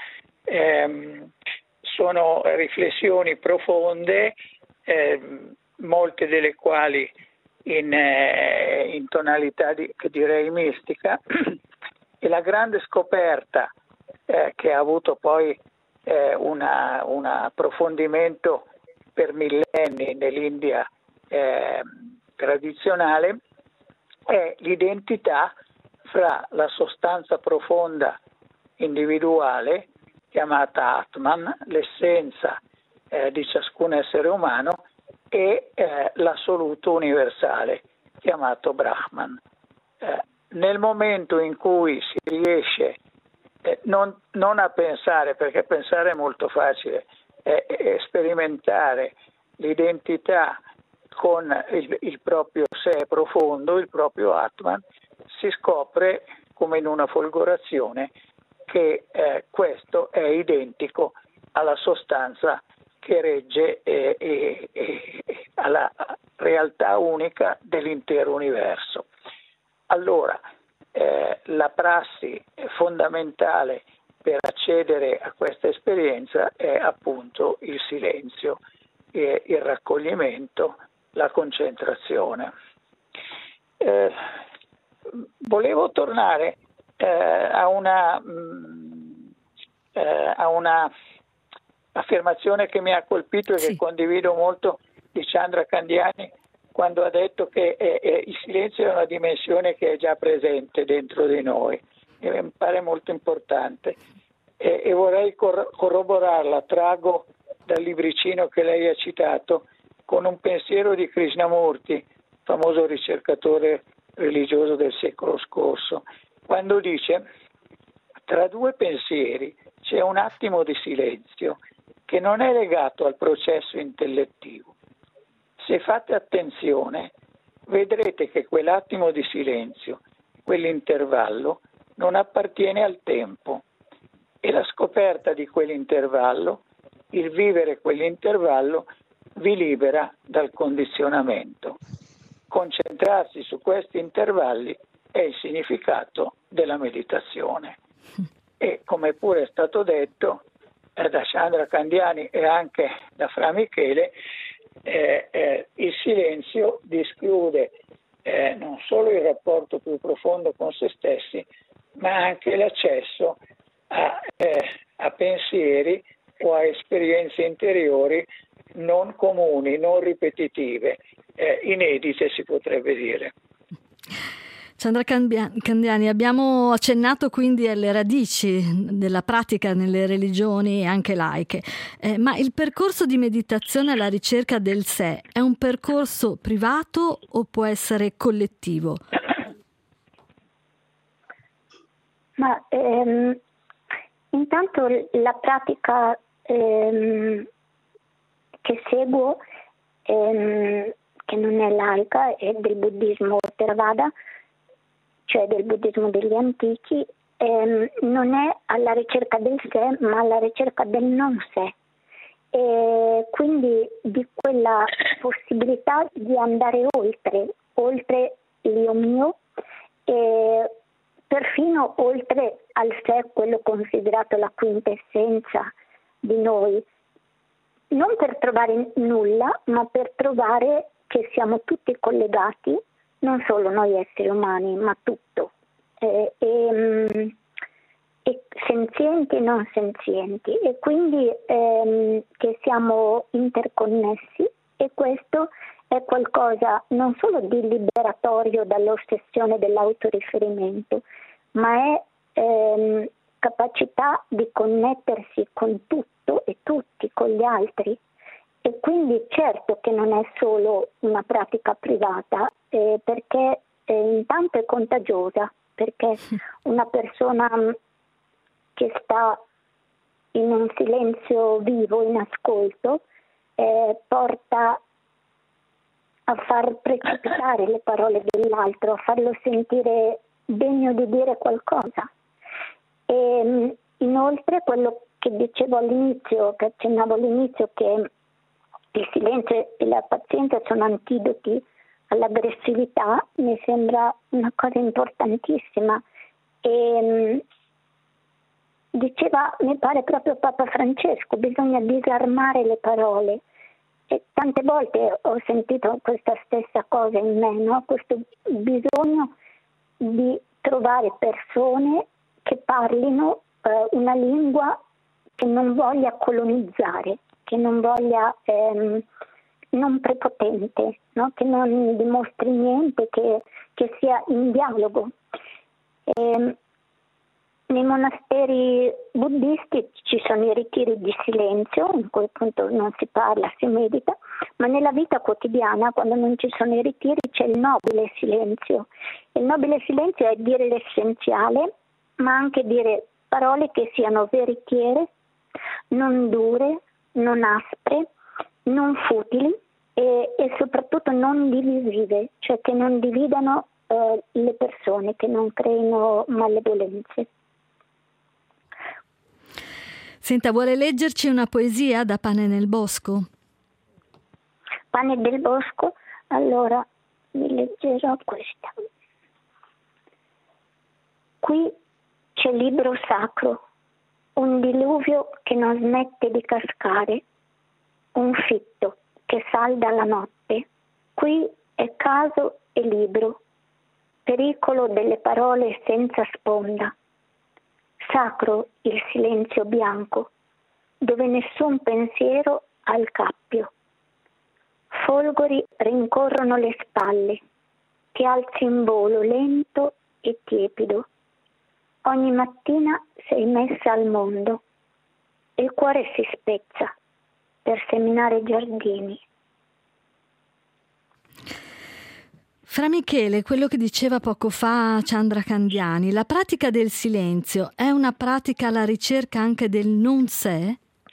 ehm, sono riflessioni profonde, eh, molte delle quali in, eh, in tonalità di, che direi mistica, e la grande scoperta eh, che ha avuto poi eh, una, un approfondimento per millenni nell'India eh, tradizionale è l'identità fra la sostanza profonda individuale chiamata Atman, l'essenza eh, di ciascun essere umano, e eh, l'assoluto universale chiamato Brahman. Eh, nel momento in cui si riesce eh, non, non a pensare, perché pensare è molto facile, eh, eh, sperimentare l'identità con il, il proprio sé profondo, il proprio Atman, si scopre come in una folgorazione che eh, questo è identico alla sostanza che regge eh, eh, eh, alla realtà unica dell'intero universo. Allora, eh, la prassi fondamentale per accedere a questa esperienza è appunto il silenzio, eh, il raccoglimento, la concentrazione. Eh, volevo tornare eh, a una mh, eh, a una affermazione che mi ha colpito e sì. che condivido molto, di Chandra Candiani, quando ha detto che eh, eh, il silenzio è una dimensione che è già presente dentro di noi, e mi pare molto importante, e, e vorrei cor- corroborarla, trago dal libricino che lei ha citato, con un pensiero di Krishnamurti, famoso ricercatore religioso del secolo scorso, quando dice: tra due pensieri c'è un attimo di silenzio che non è legato al processo intellettivo. Se fate attenzione, vedrete che quell'attimo di silenzio, quell'intervallo, non appartiene al tempo, e la scoperta di quell'intervallo, il vivere quell'intervallo, vi libera dal condizionamento. Concentrarsi su questi intervalli è il significato della meditazione. E come pure è stato detto, eh, da Sandra Candiani e anche da Fra Michele, eh, eh, il silenzio dischiude eh, non solo il rapporto più profondo con se stessi, ma anche l'accesso a, eh, a pensieri o a esperienze interiori non comuni, non ripetitive, eh, inedite si potrebbe dire. Sandra Candiani, abbiamo accennato quindi alle radici della pratica nelle religioni anche laiche, eh, ma il percorso di meditazione alla ricerca del sé è un percorso privato o può essere collettivo? Ma ehm, intanto la pratica ehm, che seguo, ehm, che non è laica, è del buddismo Theravada, cioè del buddismo degli antichi, ehm, non è alla ricerca del sé, ma alla ricerca del non sé. E quindi di quella possibilità di andare oltre, oltre l'io mio, e perfino oltre al sé, quello considerato la quintessenza di noi, non per trovare nulla, ma per trovare che siamo tutti collegati, non solo noi esseri umani, ma tutto, eh, e, e senzienti e non senzienti, e quindi ehm, che siamo interconnessi, e questo è qualcosa non solo di liberatorio dall'ossessione dell'autoriferimento, ma è ehm, capacità di connettersi con tutto e tutti, con gli altri. E quindi certo che non è solo una pratica privata, eh, perché eh, intanto è contagiosa, perché una persona che sta in un silenzio vivo, in ascolto, eh, porta a far precipitare le parole dell'altro, a farlo sentire degno di dire qualcosa. E inoltre quello che dicevo all'inizio, che accennavo all'inizio, che il silenzio e la pazienza sono antidoti all'aggressività, mi sembra una cosa importantissima. E diceva, mi pare proprio Papa Francesco, bisogna disarmare le parole. E tante volte ho sentito questa stessa cosa in me, no? Questo bisogno di trovare persone che parlino eh, una lingua che non voglia colonizzare, che non voglia, ehm, non prepotente, no? Che non dimostri niente, che, che sia in dialogo. E, nei monasteri buddisti ci sono i ritiri di silenzio, in cui appunto non si parla, si medita, ma nella vita quotidiana, quando non ci sono i ritiri, c'è il nobile silenzio. Il nobile silenzio è dire l'essenziale, ma anche dire parole che siano veritiere, non dure, non aspre, non futili e, e soprattutto non divisive, cioè che non dividano eh, le persone, che non creino malevolenze. Senta, vuole leggerci una poesia da Pane nel Bosco? Pane del Bosco? Allora vi leggerò questa. Qui c'è libro sacro, un diluvio che non smette di cascare, un fitto che salda la notte. Qui è caso e libro, pericolo delle parole senza sponda. Sacro il silenzio bianco, dove nessun pensiero ha il cappio. Folgori rincorrono le spalle, che alzi in volo lento e tiepido. Ogni mattina sei messa al mondo e il cuore si spezza per seminare giardini. Fra Michele, quello che diceva poco fa Sandra Candiani, la pratica del silenzio è una pratica alla ricerca anche del non sé?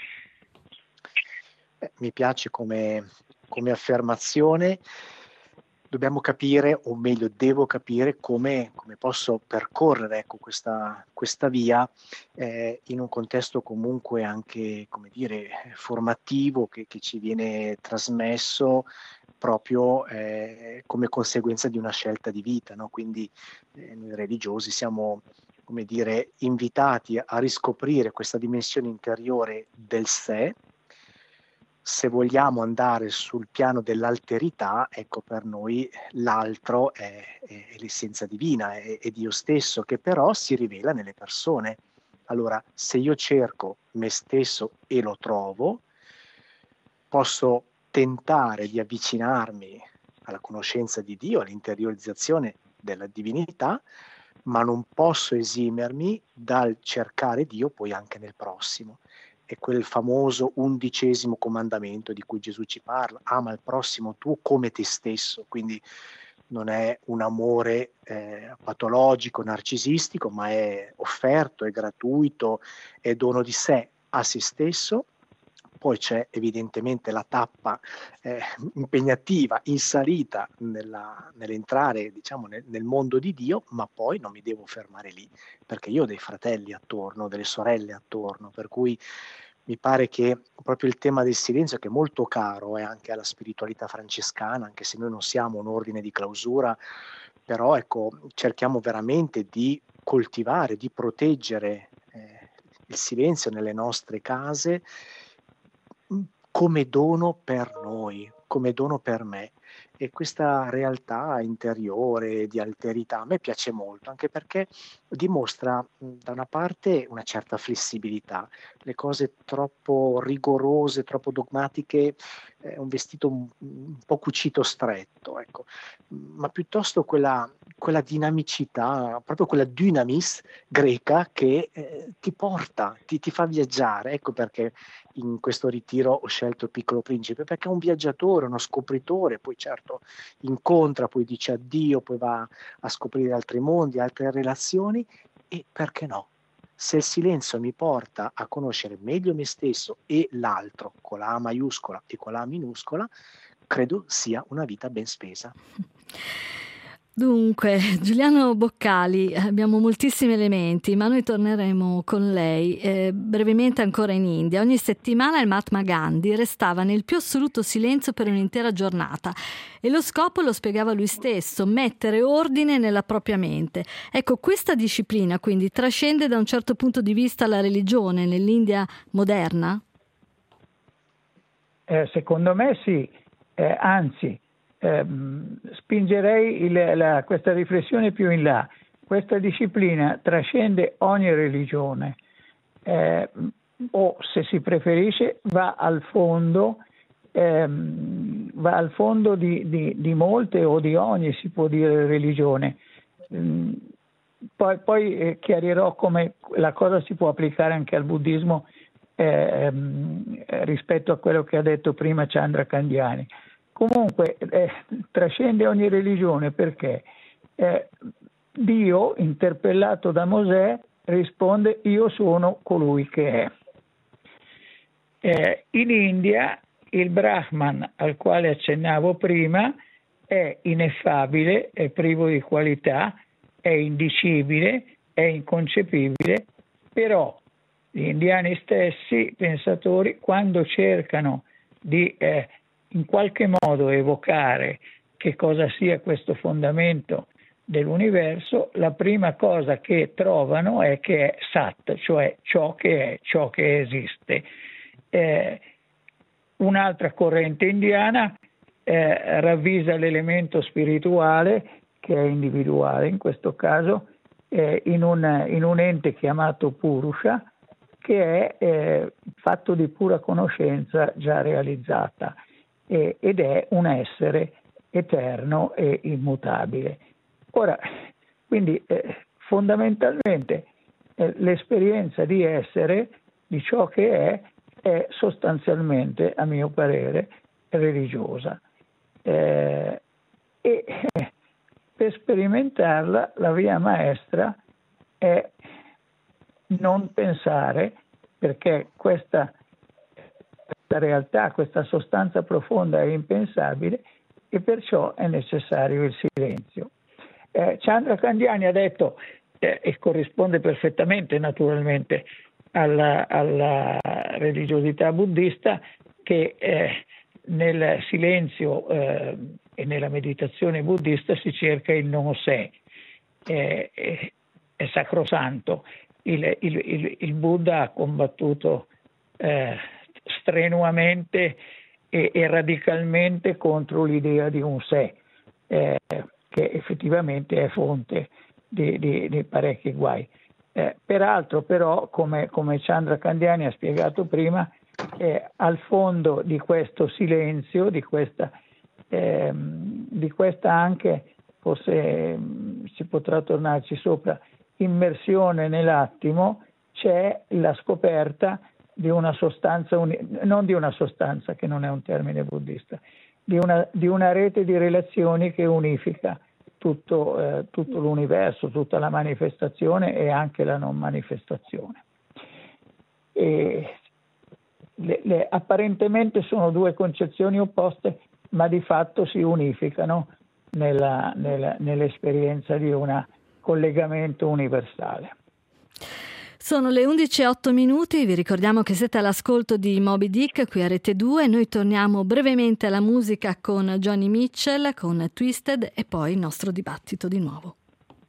Eh, mi piace come, come affermazione. Dobbiamo capire, o meglio devo capire, come, come posso percorrere ecco, questa, questa via eh, in un contesto comunque anche, come dire, formativo che, che ci viene trasmesso proprio eh, come conseguenza di una scelta di vita, no? Quindi eh, noi religiosi siamo come dire, invitati a riscoprire questa dimensione interiore del sé. Se vogliamo andare sul piano dell'alterità, ecco, per noi l'altro è, è, è l'essenza divina, è, è Dio stesso, che però si rivela nelle persone. Allora, se io cerco me stesso e lo trovo, posso tentare di avvicinarmi alla conoscenza di Dio, all'interiorizzazione della divinità, ma non posso esimermi dal cercare Dio poi anche nel prossimo. È quel famoso undicesimo comandamento di cui Gesù ci parla: ama il prossimo tuo come te stesso. Quindi non è un amore eh, patologico, narcisistico, ma è offerto, è gratuito, è dono di sé a se stesso. Poi c'è evidentemente la tappa eh, impegnativa, in salita nella, nell'entrare, diciamo, nel, nel mondo di Dio, ma poi non mi devo fermare lì, perché io ho dei fratelli attorno, delle sorelle attorno, per cui mi pare che proprio il tema del silenzio, che è molto caro, è anche alla spiritualità francescana, anche se noi non siamo un ordine di clausura, però ecco, cerchiamo veramente di coltivare, di proteggere eh, il silenzio nelle nostre case, come dono per noi, come dono per me. E questa realtà interiore di alterità a me piace molto, anche perché dimostra da una parte una certa flessibilità. Le cose troppo rigorose, troppo dogmatiche, è un vestito un, un po' cucito stretto, ecco. Ma piuttosto quella, quella dinamicità, proprio quella dynamis greca che eh, ti porta, ti, ti fa viaggiare. Ecco perché in questo ritiro ho scelto il Piccolo Principe, perché è un viaggiatore, uno scopritore, poi certo incontra, poi dice addio, poi va a scoprire altri mondi, altre relazioni, e perché no? Se il silenzio mi porta a conoscere meglio me stesso e l'altro, con la A maiuscola e con la A minuscola, credo sia una vita ben spesa. Dunque, Giuliano Boccali, abbiamo moltissimi elementi, ma noi torneremo con lei eh, brevemente ancora in India. Ogni settimana il Mahatma Gandhi restava nel più assoluto silenzio per un'intera giornata e lo scopo lo spiegava lui stesso: mettere ordine nella propria mente. Ecco, questa disciplina quindi trascende da un certo punto di vista la religione nell'India moderna? Eh, secondo me sì, eh, anzi Eh, spingerei il, la, questa riflessione più in là. Questa disciplina trascende ogni religione, eh, o se si preferisce va al fondo, ehm, va al fondo di, di, di molte o di ogni, si può dire, religione. Mm, poi poi eh, chiarirò come la cosa si può applicare anche al buddismo eh, rispetto a quello che ha detto prima Chandra Candiani. Comunque eh, trascende ogni religione perché eh, Dio, interpellato da Mosè, risponde: io sono colui che è. Eh, in India il Brahman, al quale accennavo prima, è ineffabile, è privo di qualità, è indicibile, è inconcepibile, però gli indiani stessi, pensatori, quando cercano di eh, in qualche modo evocare che cosa sia questo fondamento dell'universo, la prima cosa che trovano è che è Sat, cioè ciò che è, ciò che esiste. Eh, un'altra corrente indiana eh, ravvisa l'elemento spirituale, che è individuale in questo caso, eh, in, un, in un ente chiamato Purusha, che è eh, fatto di pura conoscenza già realizzata. Ed è un essere eterno e immutabile. Ora, quindi eh, fondamentalmente eh, l'esperienza di essere, di ciò che è, è sostanzialmente, a mio parere, religiosa. Eh, e eh, per sperimentarla la via maestra è non pensare, perché questa questa realtà, questa sostanza profonda è impensabile e perciò è necessario il silenzio. Eh, Chandra Candiani ha detto, eh, e corrisponde perfettamente naturalmente alla, alla religiosità buddista, che eh, nel silenzio eh, e nella meditazione buddista si cerca il non sé. Eh, eh, è sacrosanto. Il, il, il, il Buddha ha combattuto eh, strenuamente e, e radicalmente contro l'idea di un sé, eh, che effettivamente è fonte di, di, di parecchi guai. Eh, peraltro però, come, come Chandra Candiani ha spiegato prima, eh, al fondo di questo silenzio, di questa, eh, di questa anche, forse eh, si potrà tornarci sopra, immersione nell'attimo, c'è la scoperta di una sostanza, uni- non di una sostanza, che non è un termine buddista, di una, di una rete di relazioni che unifica tutto, eh, tutto l'universo, tutta la manifestazione e anche la non manifestazione. E le, le, apparentemente sono due concezioni opposte, ma di fatto si unificano nella, nella, nell'esperienza di un collegamento universale. Sono le undici e otto minuti, vi ricordiamo che siete all'ascolto di Moby Dick qui a Rete due. Noi torniamo brevemente alla musica con Joni Mitchell, con Twisted, e poi il nostro dibattito di nuovo.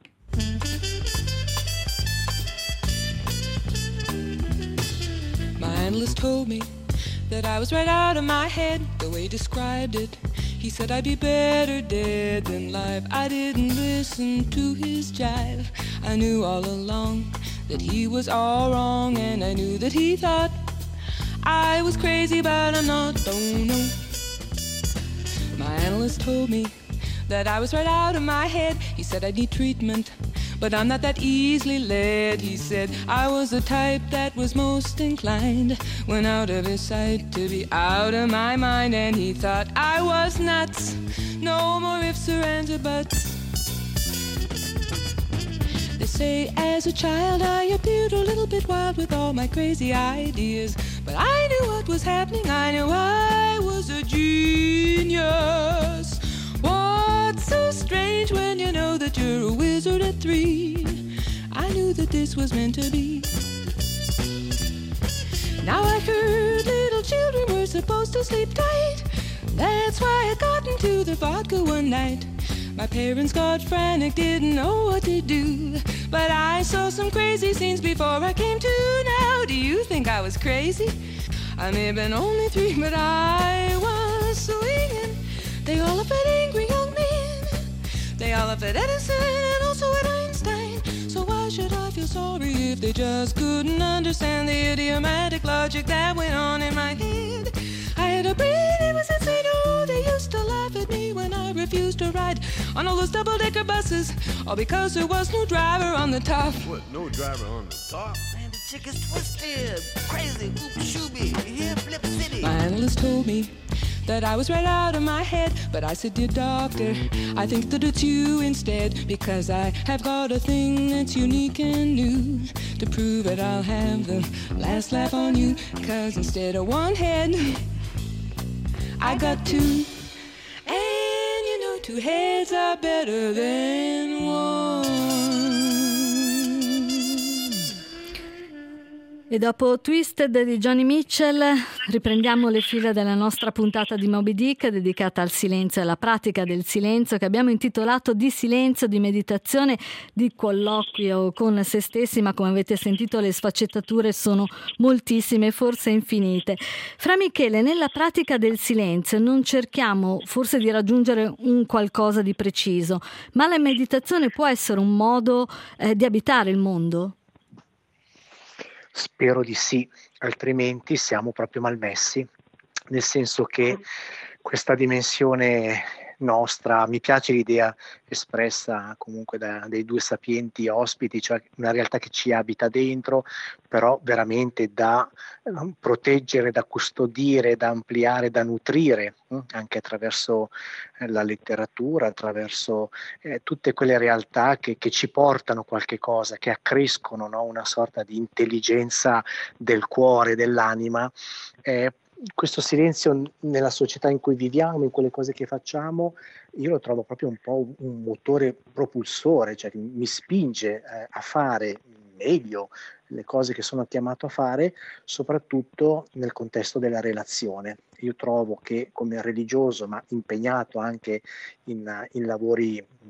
My analyst told me that I was right out of my head, the way he described it. He said I'd be better dead than live. I didn't listen to his jive. I knew all along that he was all wrong, and I knew that he thought I was crazy, but I'm not, don't know. My analyst told me that I was right out of my head. He said I need treatment, but I'm not that easily led. He said I was the type that was most inclined, when out of his sight, to be out of my mind. And he thought I was nuts, no more ifs or ands or buts. They say as a child I appeared a little bit wild with all my crazy ideas, but I knew what was happening, I knew I was a genius. What's so strange when you know that you're a wizard at three? I knew that this was meant to be. Now I heard little children were supposed to sleep tight. That's why I got into the vodka one night. My parents got frantic, didn't know what to do, but I saw some crazy scenes before I came to. Now, do you think I was crazy? I may have been only three, but I was swinging. They all laugh at angry young men. They all laugh at Edison and also at Einstein. So why should I feel sorry if they just couldn't understand the idiomatic logic that went on in my head? I had a brain, it was insane. Oh, they used to laugh at me when I refused to ride on all those double-decker buses, all because there was no driver on the top. What, no driver on the top? Man, the chick is twisted, crazy, whoop shooby, here Flip City. My analyst told me that I was right out of my head, but I said, dear doctor, I think that it's you instead, because I have got a thing that's unique and new. To prove it, I'll have the last laugh on you, cause instead of one head, I got two. And you know two heads are better than one. E dopo Twisted di Joni Mitchell riprendiamo le fila della nostra puntata di Moby Dick dedicata al silenzio e alla pratica del silenzio, che abbiamo intitolato Di silenzio, di meditazione, di colloquio con se stessi, ma come avete sentito le sfaccettature sono moltissime, forse infinite. Fra Michele, nella pratica del silenzio non cerchiamo forse di raggiungere un qualcosa di preciso, ma la meditazione può essere un modo eh, di abitare il mondo? Spero di sì, altrimenti siamo proprio malmessi, nel senso che questa dimensione nostra, mi piace l'idea espressa comunque da, dai due sapienti ospiti, cioè una realtà che ci abita dentro, però veramente da eh, proteggere, da custodire, da ampliare, da nutrire, eh, anche attraverso eh, la letteratura, attraverso eh, tutte quelle realtà che, che ci portano qualche cosa, che accrescono, no? Una sorta di intelligenza del cuore, dell'anima. Eh, Questo silenzio nella società in cui viviamo, in quelle cose che facciamo, io lo trovo proprio un po' un motore propulsore, cioè che mi spinge eh, a fare meglio le cose che sono chiamato a fare, soprattutto nel contesto della relazione. Io trovo che come religioso, ma impegnato anche in, in lavori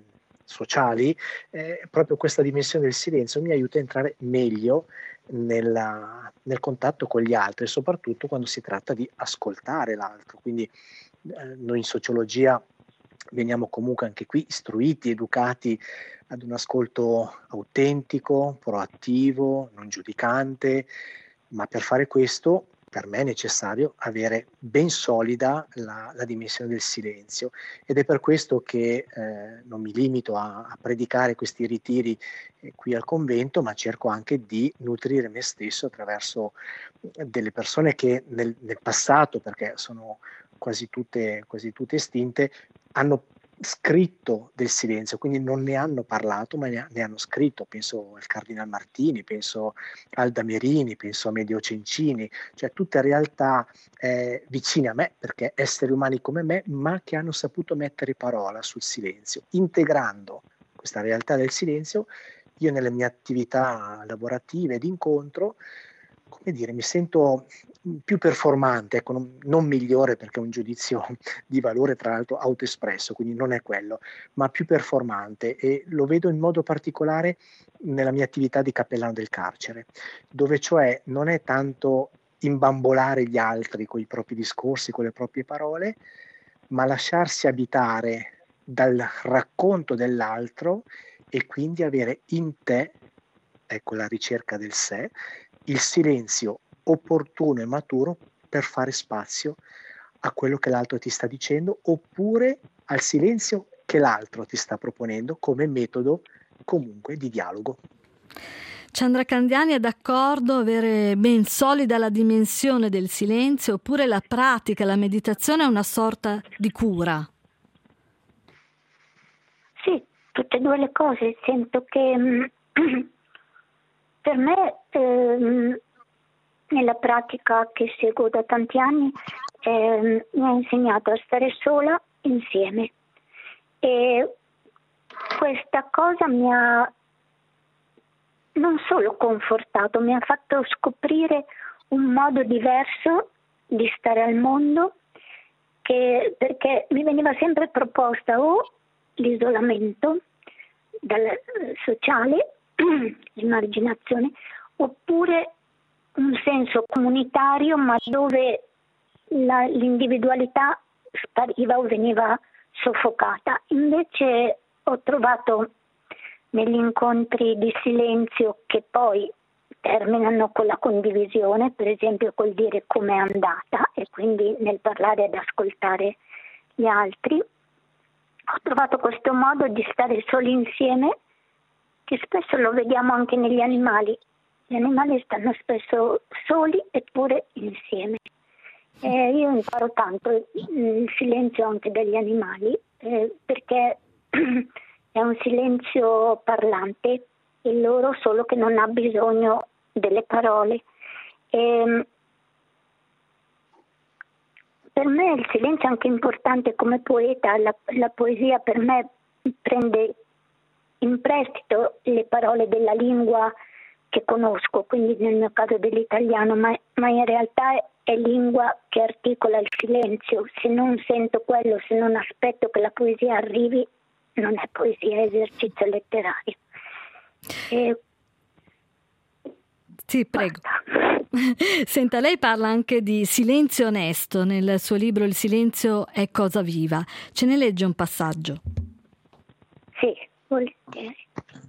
sociali, eh, proprio questa dimensione del silenzio mi aiuta a entrare meglio nella, nel contatto con gli altri, soprattutto quando si tratta di ascoltare l'altro. Quindi eh, noi in sociologia veniamo comunque anche qui istruiti, educati ad un ascolto autentico, proattivo, non giudicante, ma per fare questo per me è necessario avere ben solida la, la dimensione del silenzio, ed è per questo che eh, non mi limito a, a predicare questi ritiri eh, qui al convento, ma cerco anche di nutrire me stesso attraverso delle persone che nel, nel passato, perché sono quasi tutte, quasi tutte estinte, hanno scritto del silenzio, quindi non ne hanno parlato ma ne, ne hanno scritto. Penso al Cardinal Martini, penso al Damerini, penso a Medio Cencini, cioè tutte realtà eh, vicine a me, perché esseri umani come me, ma che hanno saputo mettere parola sul silenzio, integrando questa realtà del silenzio. Io nelle mie attività lavorative d'incontro, come dire, mi sento più performante, ecco, non, non migliore, perché è un giudizio di valore tra l'altro autoespresso, quindi non è quello, ma più performante, e lo vedo in modo particolare nella mia attività di cappellano del carcere, dove cioè non è tanto imbambolare gli altri con i propri discorsi, con le proprie parole, ma lasciarsi abitare dal racconto dell'altro e quindi avere in te, ecco la ricerca del sé, il silenzio opportuno e maturo per fare spazio a quello che l'altro ti sta dicendo, oppure al silenzio che l'altro ti sta proponendo come metodo comunque di dialogo. Chandra Candiani è d'accordo avere ben solida la dimensione del silenzio, oppure la pratica, la meditazione è una sorta di cura? Sì, tutte e due le cose. Sento che per me ehm, nella pratica che seguo da tanti anni eh, mi ha insegnato a stare sola insieme, e questa cosa mi ha non solo confortato, mi ha fatto scoprire un modo diverso di stare al mondo, che, perché mi veniva sempre proposta o l'isolamento dal sociale, l'emarginazione, oppure un senso comunitario, ma dove la, l'individualità spariva o veniva soffocata. Invece ho trovato negli incontri di silenzio, che poi terminano con la condivisione, per esempio col dire com'è andata, e quindi nel parlare ed ascoltare gli altri, ho trovato questo modo di stare soli insieme, che spesso lo vediamo anche negli animali. Gli animali stanno spesso soli eppure insieme. E io imparo tanto il silenzio anche dagli animali, eh, perché è un silenzio parlante, il loro, solo che non ha bisogno delle parole. E per me il silenzio è anche importante come poeta. La, la poesia per me prende in prestito le parole della lingua che conosco, quindi nel mio caso dell'italiano, ma, ma in realtà è, è lingua che articola il silenzio. Se non sento quello, se non aspetto che la poesia arrivi, non è poesia, è esercizio letterario. E... Sì, prego. Senta, lei parla anche di silenzio onesto nel suo libro Il silenzio è cosa viva. Ce ne legge un passaggio? Sì, volentieri.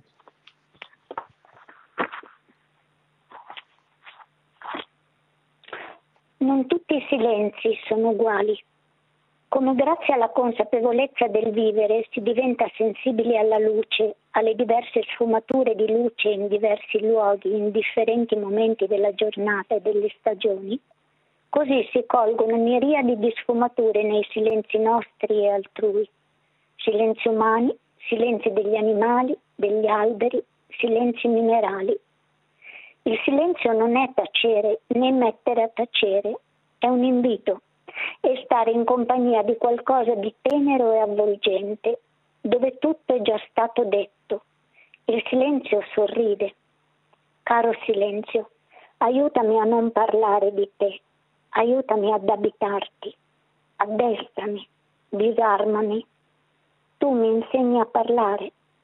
Non tutti i silenzi sono uguali. Come grazie alla consapevolezza del vivere si diventa sensibili alla luce, alle diverse sfumature di luce in diversi luoghi, in differenti momenti della giornata e delle stagioni, così si colgono miriadi di sfumature nei silenzi nostri e altrui. Silenzi umani, silenzi degli animali, degli alberi, silenzi minerali. Il silenzio non è tacere né mettere a tacere, è un invito. E stare in compagnia di qualcosa di tenero e avvolgente, dove tutto è già stato detto. Il silenzio sorride. Caro silenzio, aiutami a non parlare di te, aiutami ad abitarti, addestrami, disarmami. Tu mi insegni a parlare,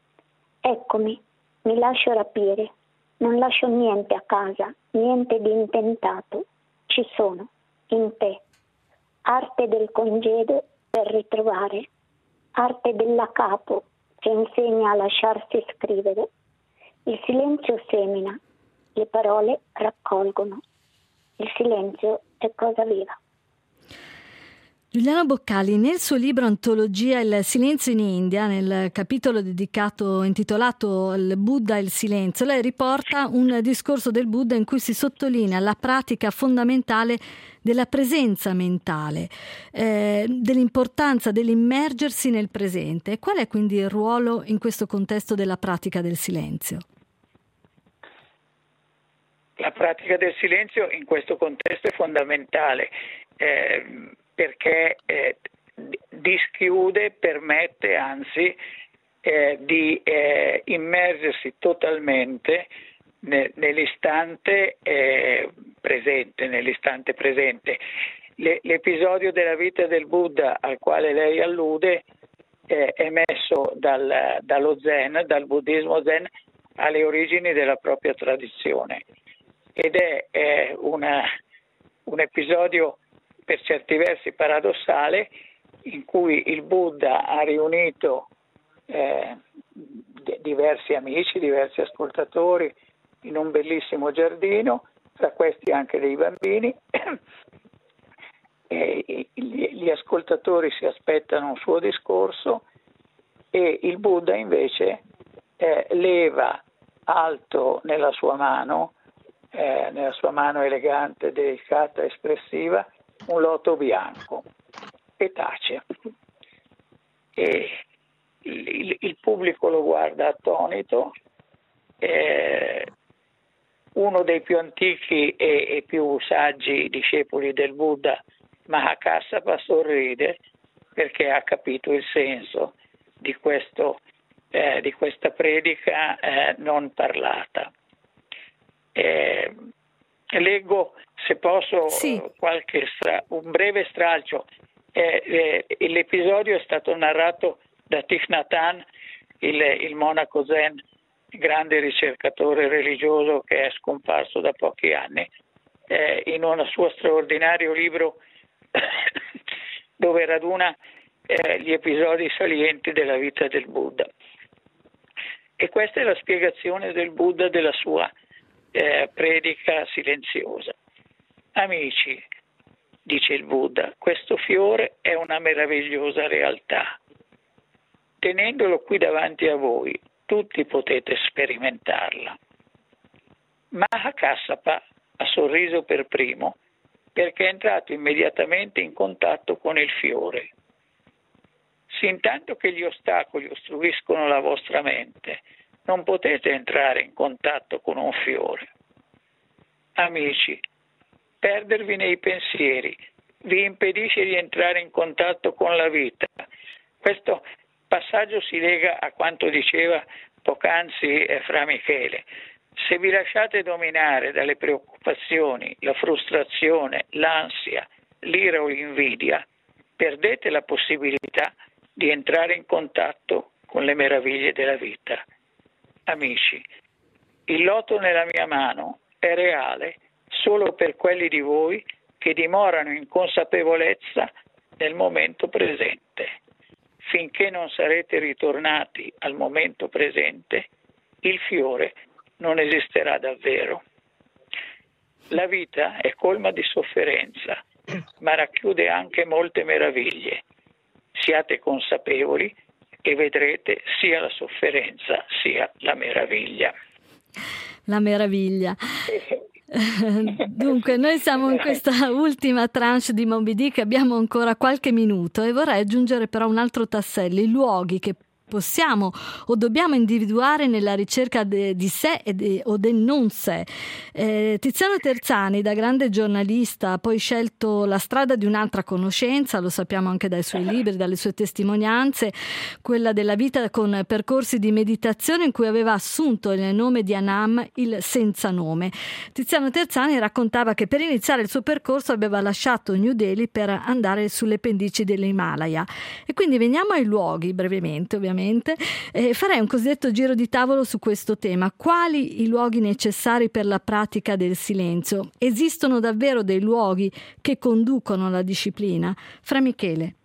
Eccomi, mi lascio rapire, non lascio niente a casa, niente di intentato. Ci sono, in te. Arte del congedo per ritrovare, arte della capo che insegna a lasciarsi scrivere. Il silenzio semina, le parole raccolgono. Il silenzio è cosa viva. Giuliano Boccali, nel suo libro Antologia Il silenzio in India, nel capitolo dedicato, intitolato Il Buddha e il silenzio, lei riporta un discorso del Buddha in cui si sottolinea la pratica fondamentale della presenza mentale, eh, dell'importanza dell'immergersi nel presente. Qual è quindi il ruolo in questo contesto della pratica del silenzio? La pratica del silenzio in questo contesto è fondamentale. Eh, perché eh, dischiude, permette anzi eh, di eh, immergersi totalmente ne, nell'istante eh, presente, nell'istante presente. Le, l'episodio della vita del Buddha al quale lei allude eh, è messo dal, dallo Zen, dal buddismo Zen, alle origini della propria tradizione ed è, è una, un episodio per certi versi paradossale, in cui il Buddha ha riunito eh, d- diversi amici, diversi ascoltatori in un bellissimo giardino, tra questi anche dei bambini, e gli, gli ascoltatori si aspettano un suo discorso e il Buddha invece eh, leva alto nella sua mano, eh, nella sua mano elegante, delicata, espressiva, un loto bianco e tace e il, il, il pubblico lo guarda attonito. Eh, uno dei più antichi e, e più saggi discepoli del Buddha, Mahakassapa, sorride perché ha capito il senso di, questo, eh, di questa predica eh, non parlata. Eh, leggo, se posso, sì. qualche stra- un breve stralcio. Eh, eh, l'episodio è stato narrato da Thich Nhat Hanh, il, il monaco zen, grande ricercatore religioso che è scomparso da pochi anni, eh, in un suo straordinario libro dove raduna eh, gli episodi salienti della vita del Buddha. E questa è la spiegazione del Buddha della sua eh, predica silenziosa. Amici, dice il Buddha, questo fiore è una meravigliosa realtà. Tenendolo qui davanti a voi, tutti potete sperimentarla. Mahakassapa ha sorriso per primo perché è entrato immediatamente in contatto con il fiore. Sintanto che gli ostacoli ostruiscono la vostra mente, non potete entrare in contatto con un fiore. Amici, perdervi nei pensieri vi impedisce di entrare in contatto con la vita. Questo passaggio si lega a quanto diceva poc'anzi Fra Michele. Se vi lasciate dominare dalle preoccupazioni, la frustrazione, l'ansia, l'ira o l'invidia, perdete la possibilità di entrare in contatto con le meraviglie della vita. Amici, il loto nella mia mano è reale solo per quelli di voi che dimorano in consapevolezza nel momento presente. Finché non sarete ritornati al momento presente, il fiore non esisterà davvero. La vita è colma di sofferenza, ma racchiude anche molte meraviglie. Siate consapevoli e vedrete sia la sofferenza sia la meraviglia. La meraviglia. Dunque, noi siamo in questa ultima tranche di Moby Dick, abbiamo ancora qualche minuto e vorrei aggiungere però un altro tassello, i luoghi che possiamo o dobbiamo individuare nella ricerca de, di sé e de, o del non sé. Eh, Tiziano Terzani, da grande giornalista, ha poi scelto la strada di un'altra conoscenza, lo sappiamo anche dai suoi libri, dalle sue testimonianze, quella della vita con percorsi di meditazione in cui aveva assunto il nome di Anam, il senza nome. Tiziano Terzani raccontava che per iniziare il suo percorso aveva lasciato New Delhi per andare sulle pendici dell'Himalaya. E quindi veniamo ai luoghi brevemente, ovviamente ovviamente. Eh, farei un cosiddetto giro di tavolo su questo tema. Quali i luoghi necessari per la pratica del silenzio? Esistono davvero dei luoghi che conducono alla disciplina? Fra Michele.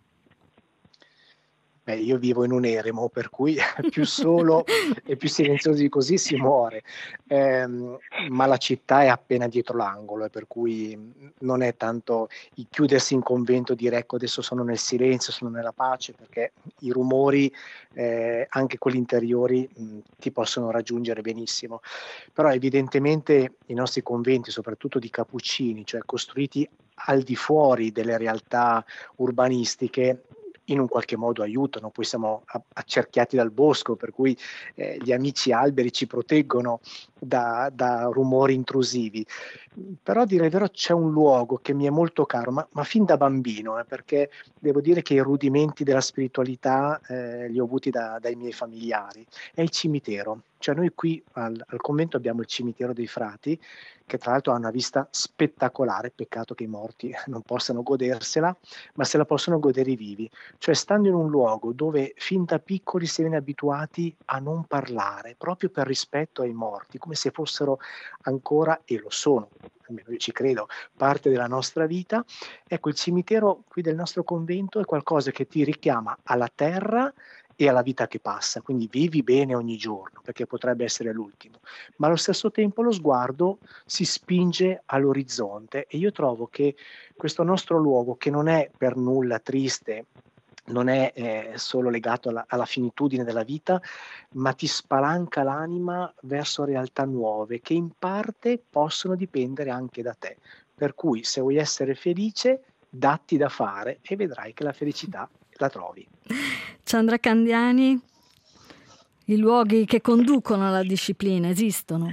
Beh, io vivo in un eremo, per cui più solo e più silenzioso di così si muore, eh, ma la città è appena dietro l'angolo, eh, per cui non è tanto il chiudersi in convento, dire ecco adesso sono nel silenzio, sono nella pace, perché i rumori, eh, anche quelli interiori, mh, ti possono raggiungere benissimo. Però evidentemente i nostri conventi, soprattutto di cappuccini, cioè costruiti al di fuori delle realtà urbanistiche, in un qualche modo aiutano. Poi siamo accerchiati dal bosco, per cui eh, gli amici alberi ci proteggono da, da rumori intrusivi. Però a dire il vero c'è un luogo che mi è molto caro, ma, ma fin da bambino, eh, perché devo dire che i rudimenti della spiritualità eh, li ho avuti da, dai miei familiari, è il cimitero. Cioè noi qui al, al convento abbiamo il cimitero dei frati, che tra l'altro ha una vista spettacolare, peccato che i morti non possano godersela, ma se la possono godere i vivi. Cioè stando in un luogo dove fin da piccoli si viene abituati a non parlare, proprio per rispetto ai morti, come se fossero ancora, e lo sono, almeno io ci credo, parte della nostra vita. Ecco, il cimitero qui del nostro convento è qualcosa che ti richiama alla terra e alla vita che passa, quindi vivi bene ogni giorno, perché potrebbe essere l'ultimo, ma allo stesso tempo lo sguardo si spinge all'orizzonte, e io trovo che questo nostro luogo, che non è per nulla triste, non è eh, solo legato alla, alla finitudine della vita, ma ti spalanca l'anima verso realtà nuove che in parte possono dipendere anche da te, per cui se vuoi essere felice datti da fare e vedrai che la felicità la trovi. Chandra Candiani, i luoghi che conducono alla disciplina esistono?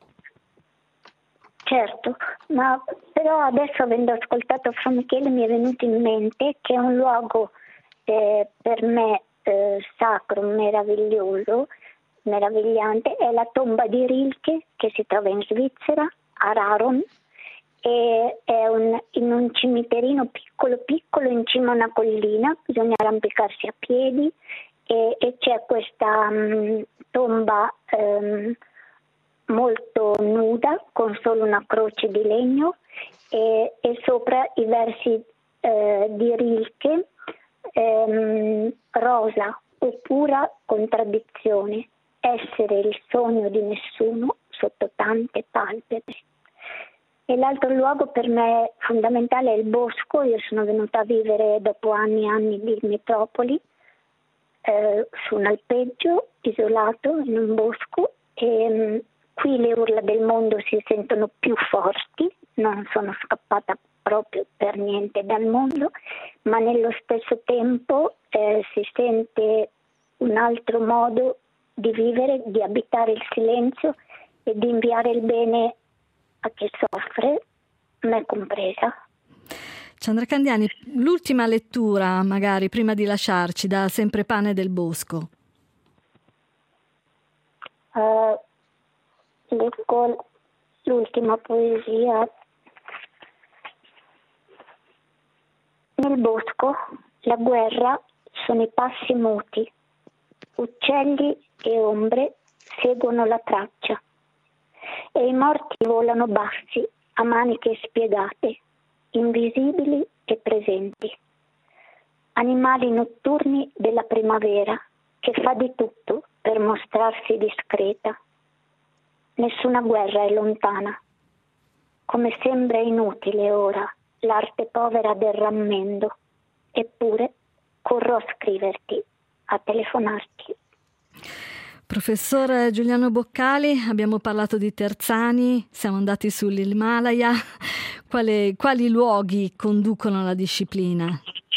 Certo, ma però adesso, avendo ascoltato Fra Michele, mi è venuto in mente che è un luogo eh, per me eh, sacro, meraviglioso, meravigliante, è la tomba di Rilke, che si trova in Svizzera, a Raron, e è un, in un cimiterino piccolo piccolo in cima a una collina, bisogna arrampicarsi a piedi, e, e c'è questa um, tomba um, molto nuda, con solo una croce di legno, e, e sopra i versi eh, di Rilke, ehm, rosa o pura contraddizione, essere il sogno di nessuno sotto tante palpebre. E l'altro luogo per me fondamentale è il bosco. Io sono venuta a vivere dopo anni e anni di metropoli eh, su un alpeggio isolato in un bosco, e mh, qui le urla del mondo si sentono più forti, non sono scappata proprio per niente dal mondo, ma nello stesso tempo eh, si sente un altro modo di vivere, di abitare il silenzio e di inviare il bene a chi soffre, me compresa. Chandra Candiani, l'ultima lettura magari prima di lasciarci, da Sempre Pane del Bosco. Uh, leggo l'ultima poesia. Nel bosco la guerra sono i passi muti, uccelli e ombre seguono la traccia, e i morti volano bassi a maniche spiegate, invisibili e presenti. Animali notturni della primavera che fa di tutto per mostrarsi discreta. Nessuna guerra è lontana, come sembra inutile ora l'arte povera del rammendo, eppure corro a scriverti, a telefonarti. Professor Giuliano Boccali, abbiamo parlato di Terzani, siamo andati sull'Himalaya. Quali, quali luoghi conducono alla disciplina?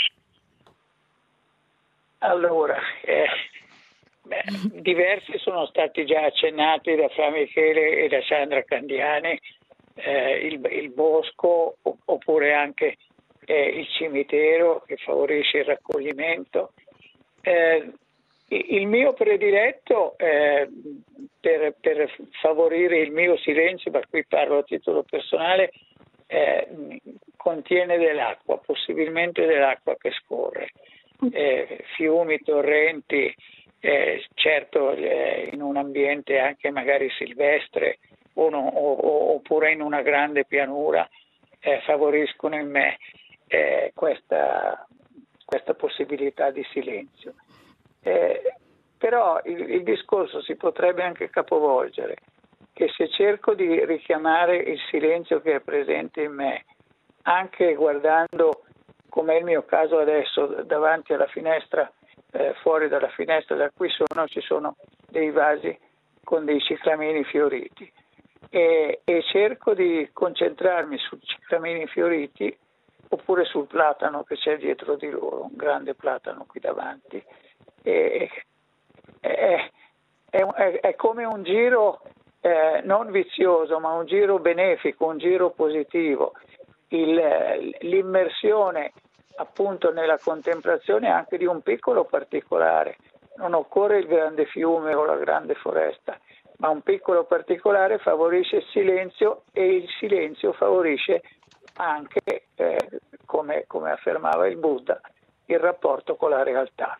Allora, eh, beh, diversi sono stati già accennati da Fra Michele e da Chandra Candiani, eh, il, il bosco oppure anche eh, il cimitero che favorisce il raccoglimento. Eh, il mio prediletto eh, per, per favorire il mio silenzio, ma qui parlo a titolo personale, eh, contiene dell'acqua, possibilmente dell'acqua che scorre, eh, fiumi, torrenti, eh, certo eh, in un ambiente anche magari silvestre o no, o, oppure in una grande pianura eh, favoriscono in me eh, questa, questa possibilità di silenzio. Eh, però il, il discorso si potrebbe anche capovolgere, che se cerco di richiamare il silenzio che è presente in me, anche guardando, come è il mio caso adesso, davanti alla finestra, eh, fuori dalla finestra da cui sono, ci sono dei vasi con dei ciclamini fioriti e, e cerco di concentrarmi sui ciclamini fioriti oppure sul platano che c'è dietro di loro, un grande platano qui davanti. E, è, è, è, è come un giro eh, non vizioso, ma un giro benefico, un giro positivo. Il, l'immersione appunto nella contemplazione anche di un piccolo particolare. Non occorre il grande fiume o la grande foresta, ma un piccolo particolare favorisce il silenzio e il silenzio favorisce anche, eh, come, come affermava il Buddha, il rapporto con la realtà.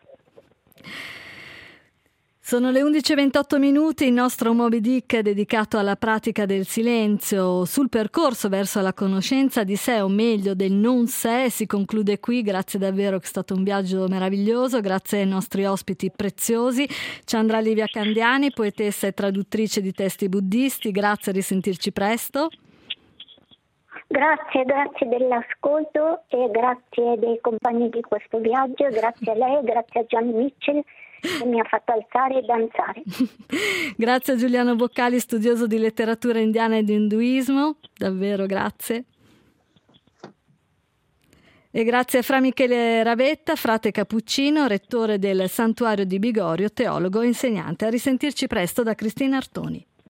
Sono le undici e ventotto minuti, il nostro Moby Dick è dedicato alla pratica del silenzio sul percorso verso la conoscenza di sé, o meglio del non sé. Si conclude qui, grazie davvero, che è stato un viaggio meraviglioso, grazie ai nostri ospiti preziosi. Chandra Livia Candiani, poetessa e traduttrice di testi buddisti, grazie, a risentirci presto. Grazie, grazie dell'ascolto e grazie dei compagni di questo viaggio, grazie a lei, grazie a John Mitchell che mi ha fatto alzare e danzare. Grazie a Giuliano Boccali, studioso di letteratura indiana e di induismo, davvero grazie. E grazie a Fra Michele Ravetta, frate cappuccino, rettore del Santuario di Bigorio, teologo e insegnante. A risentirci presto da Cristina Artoni.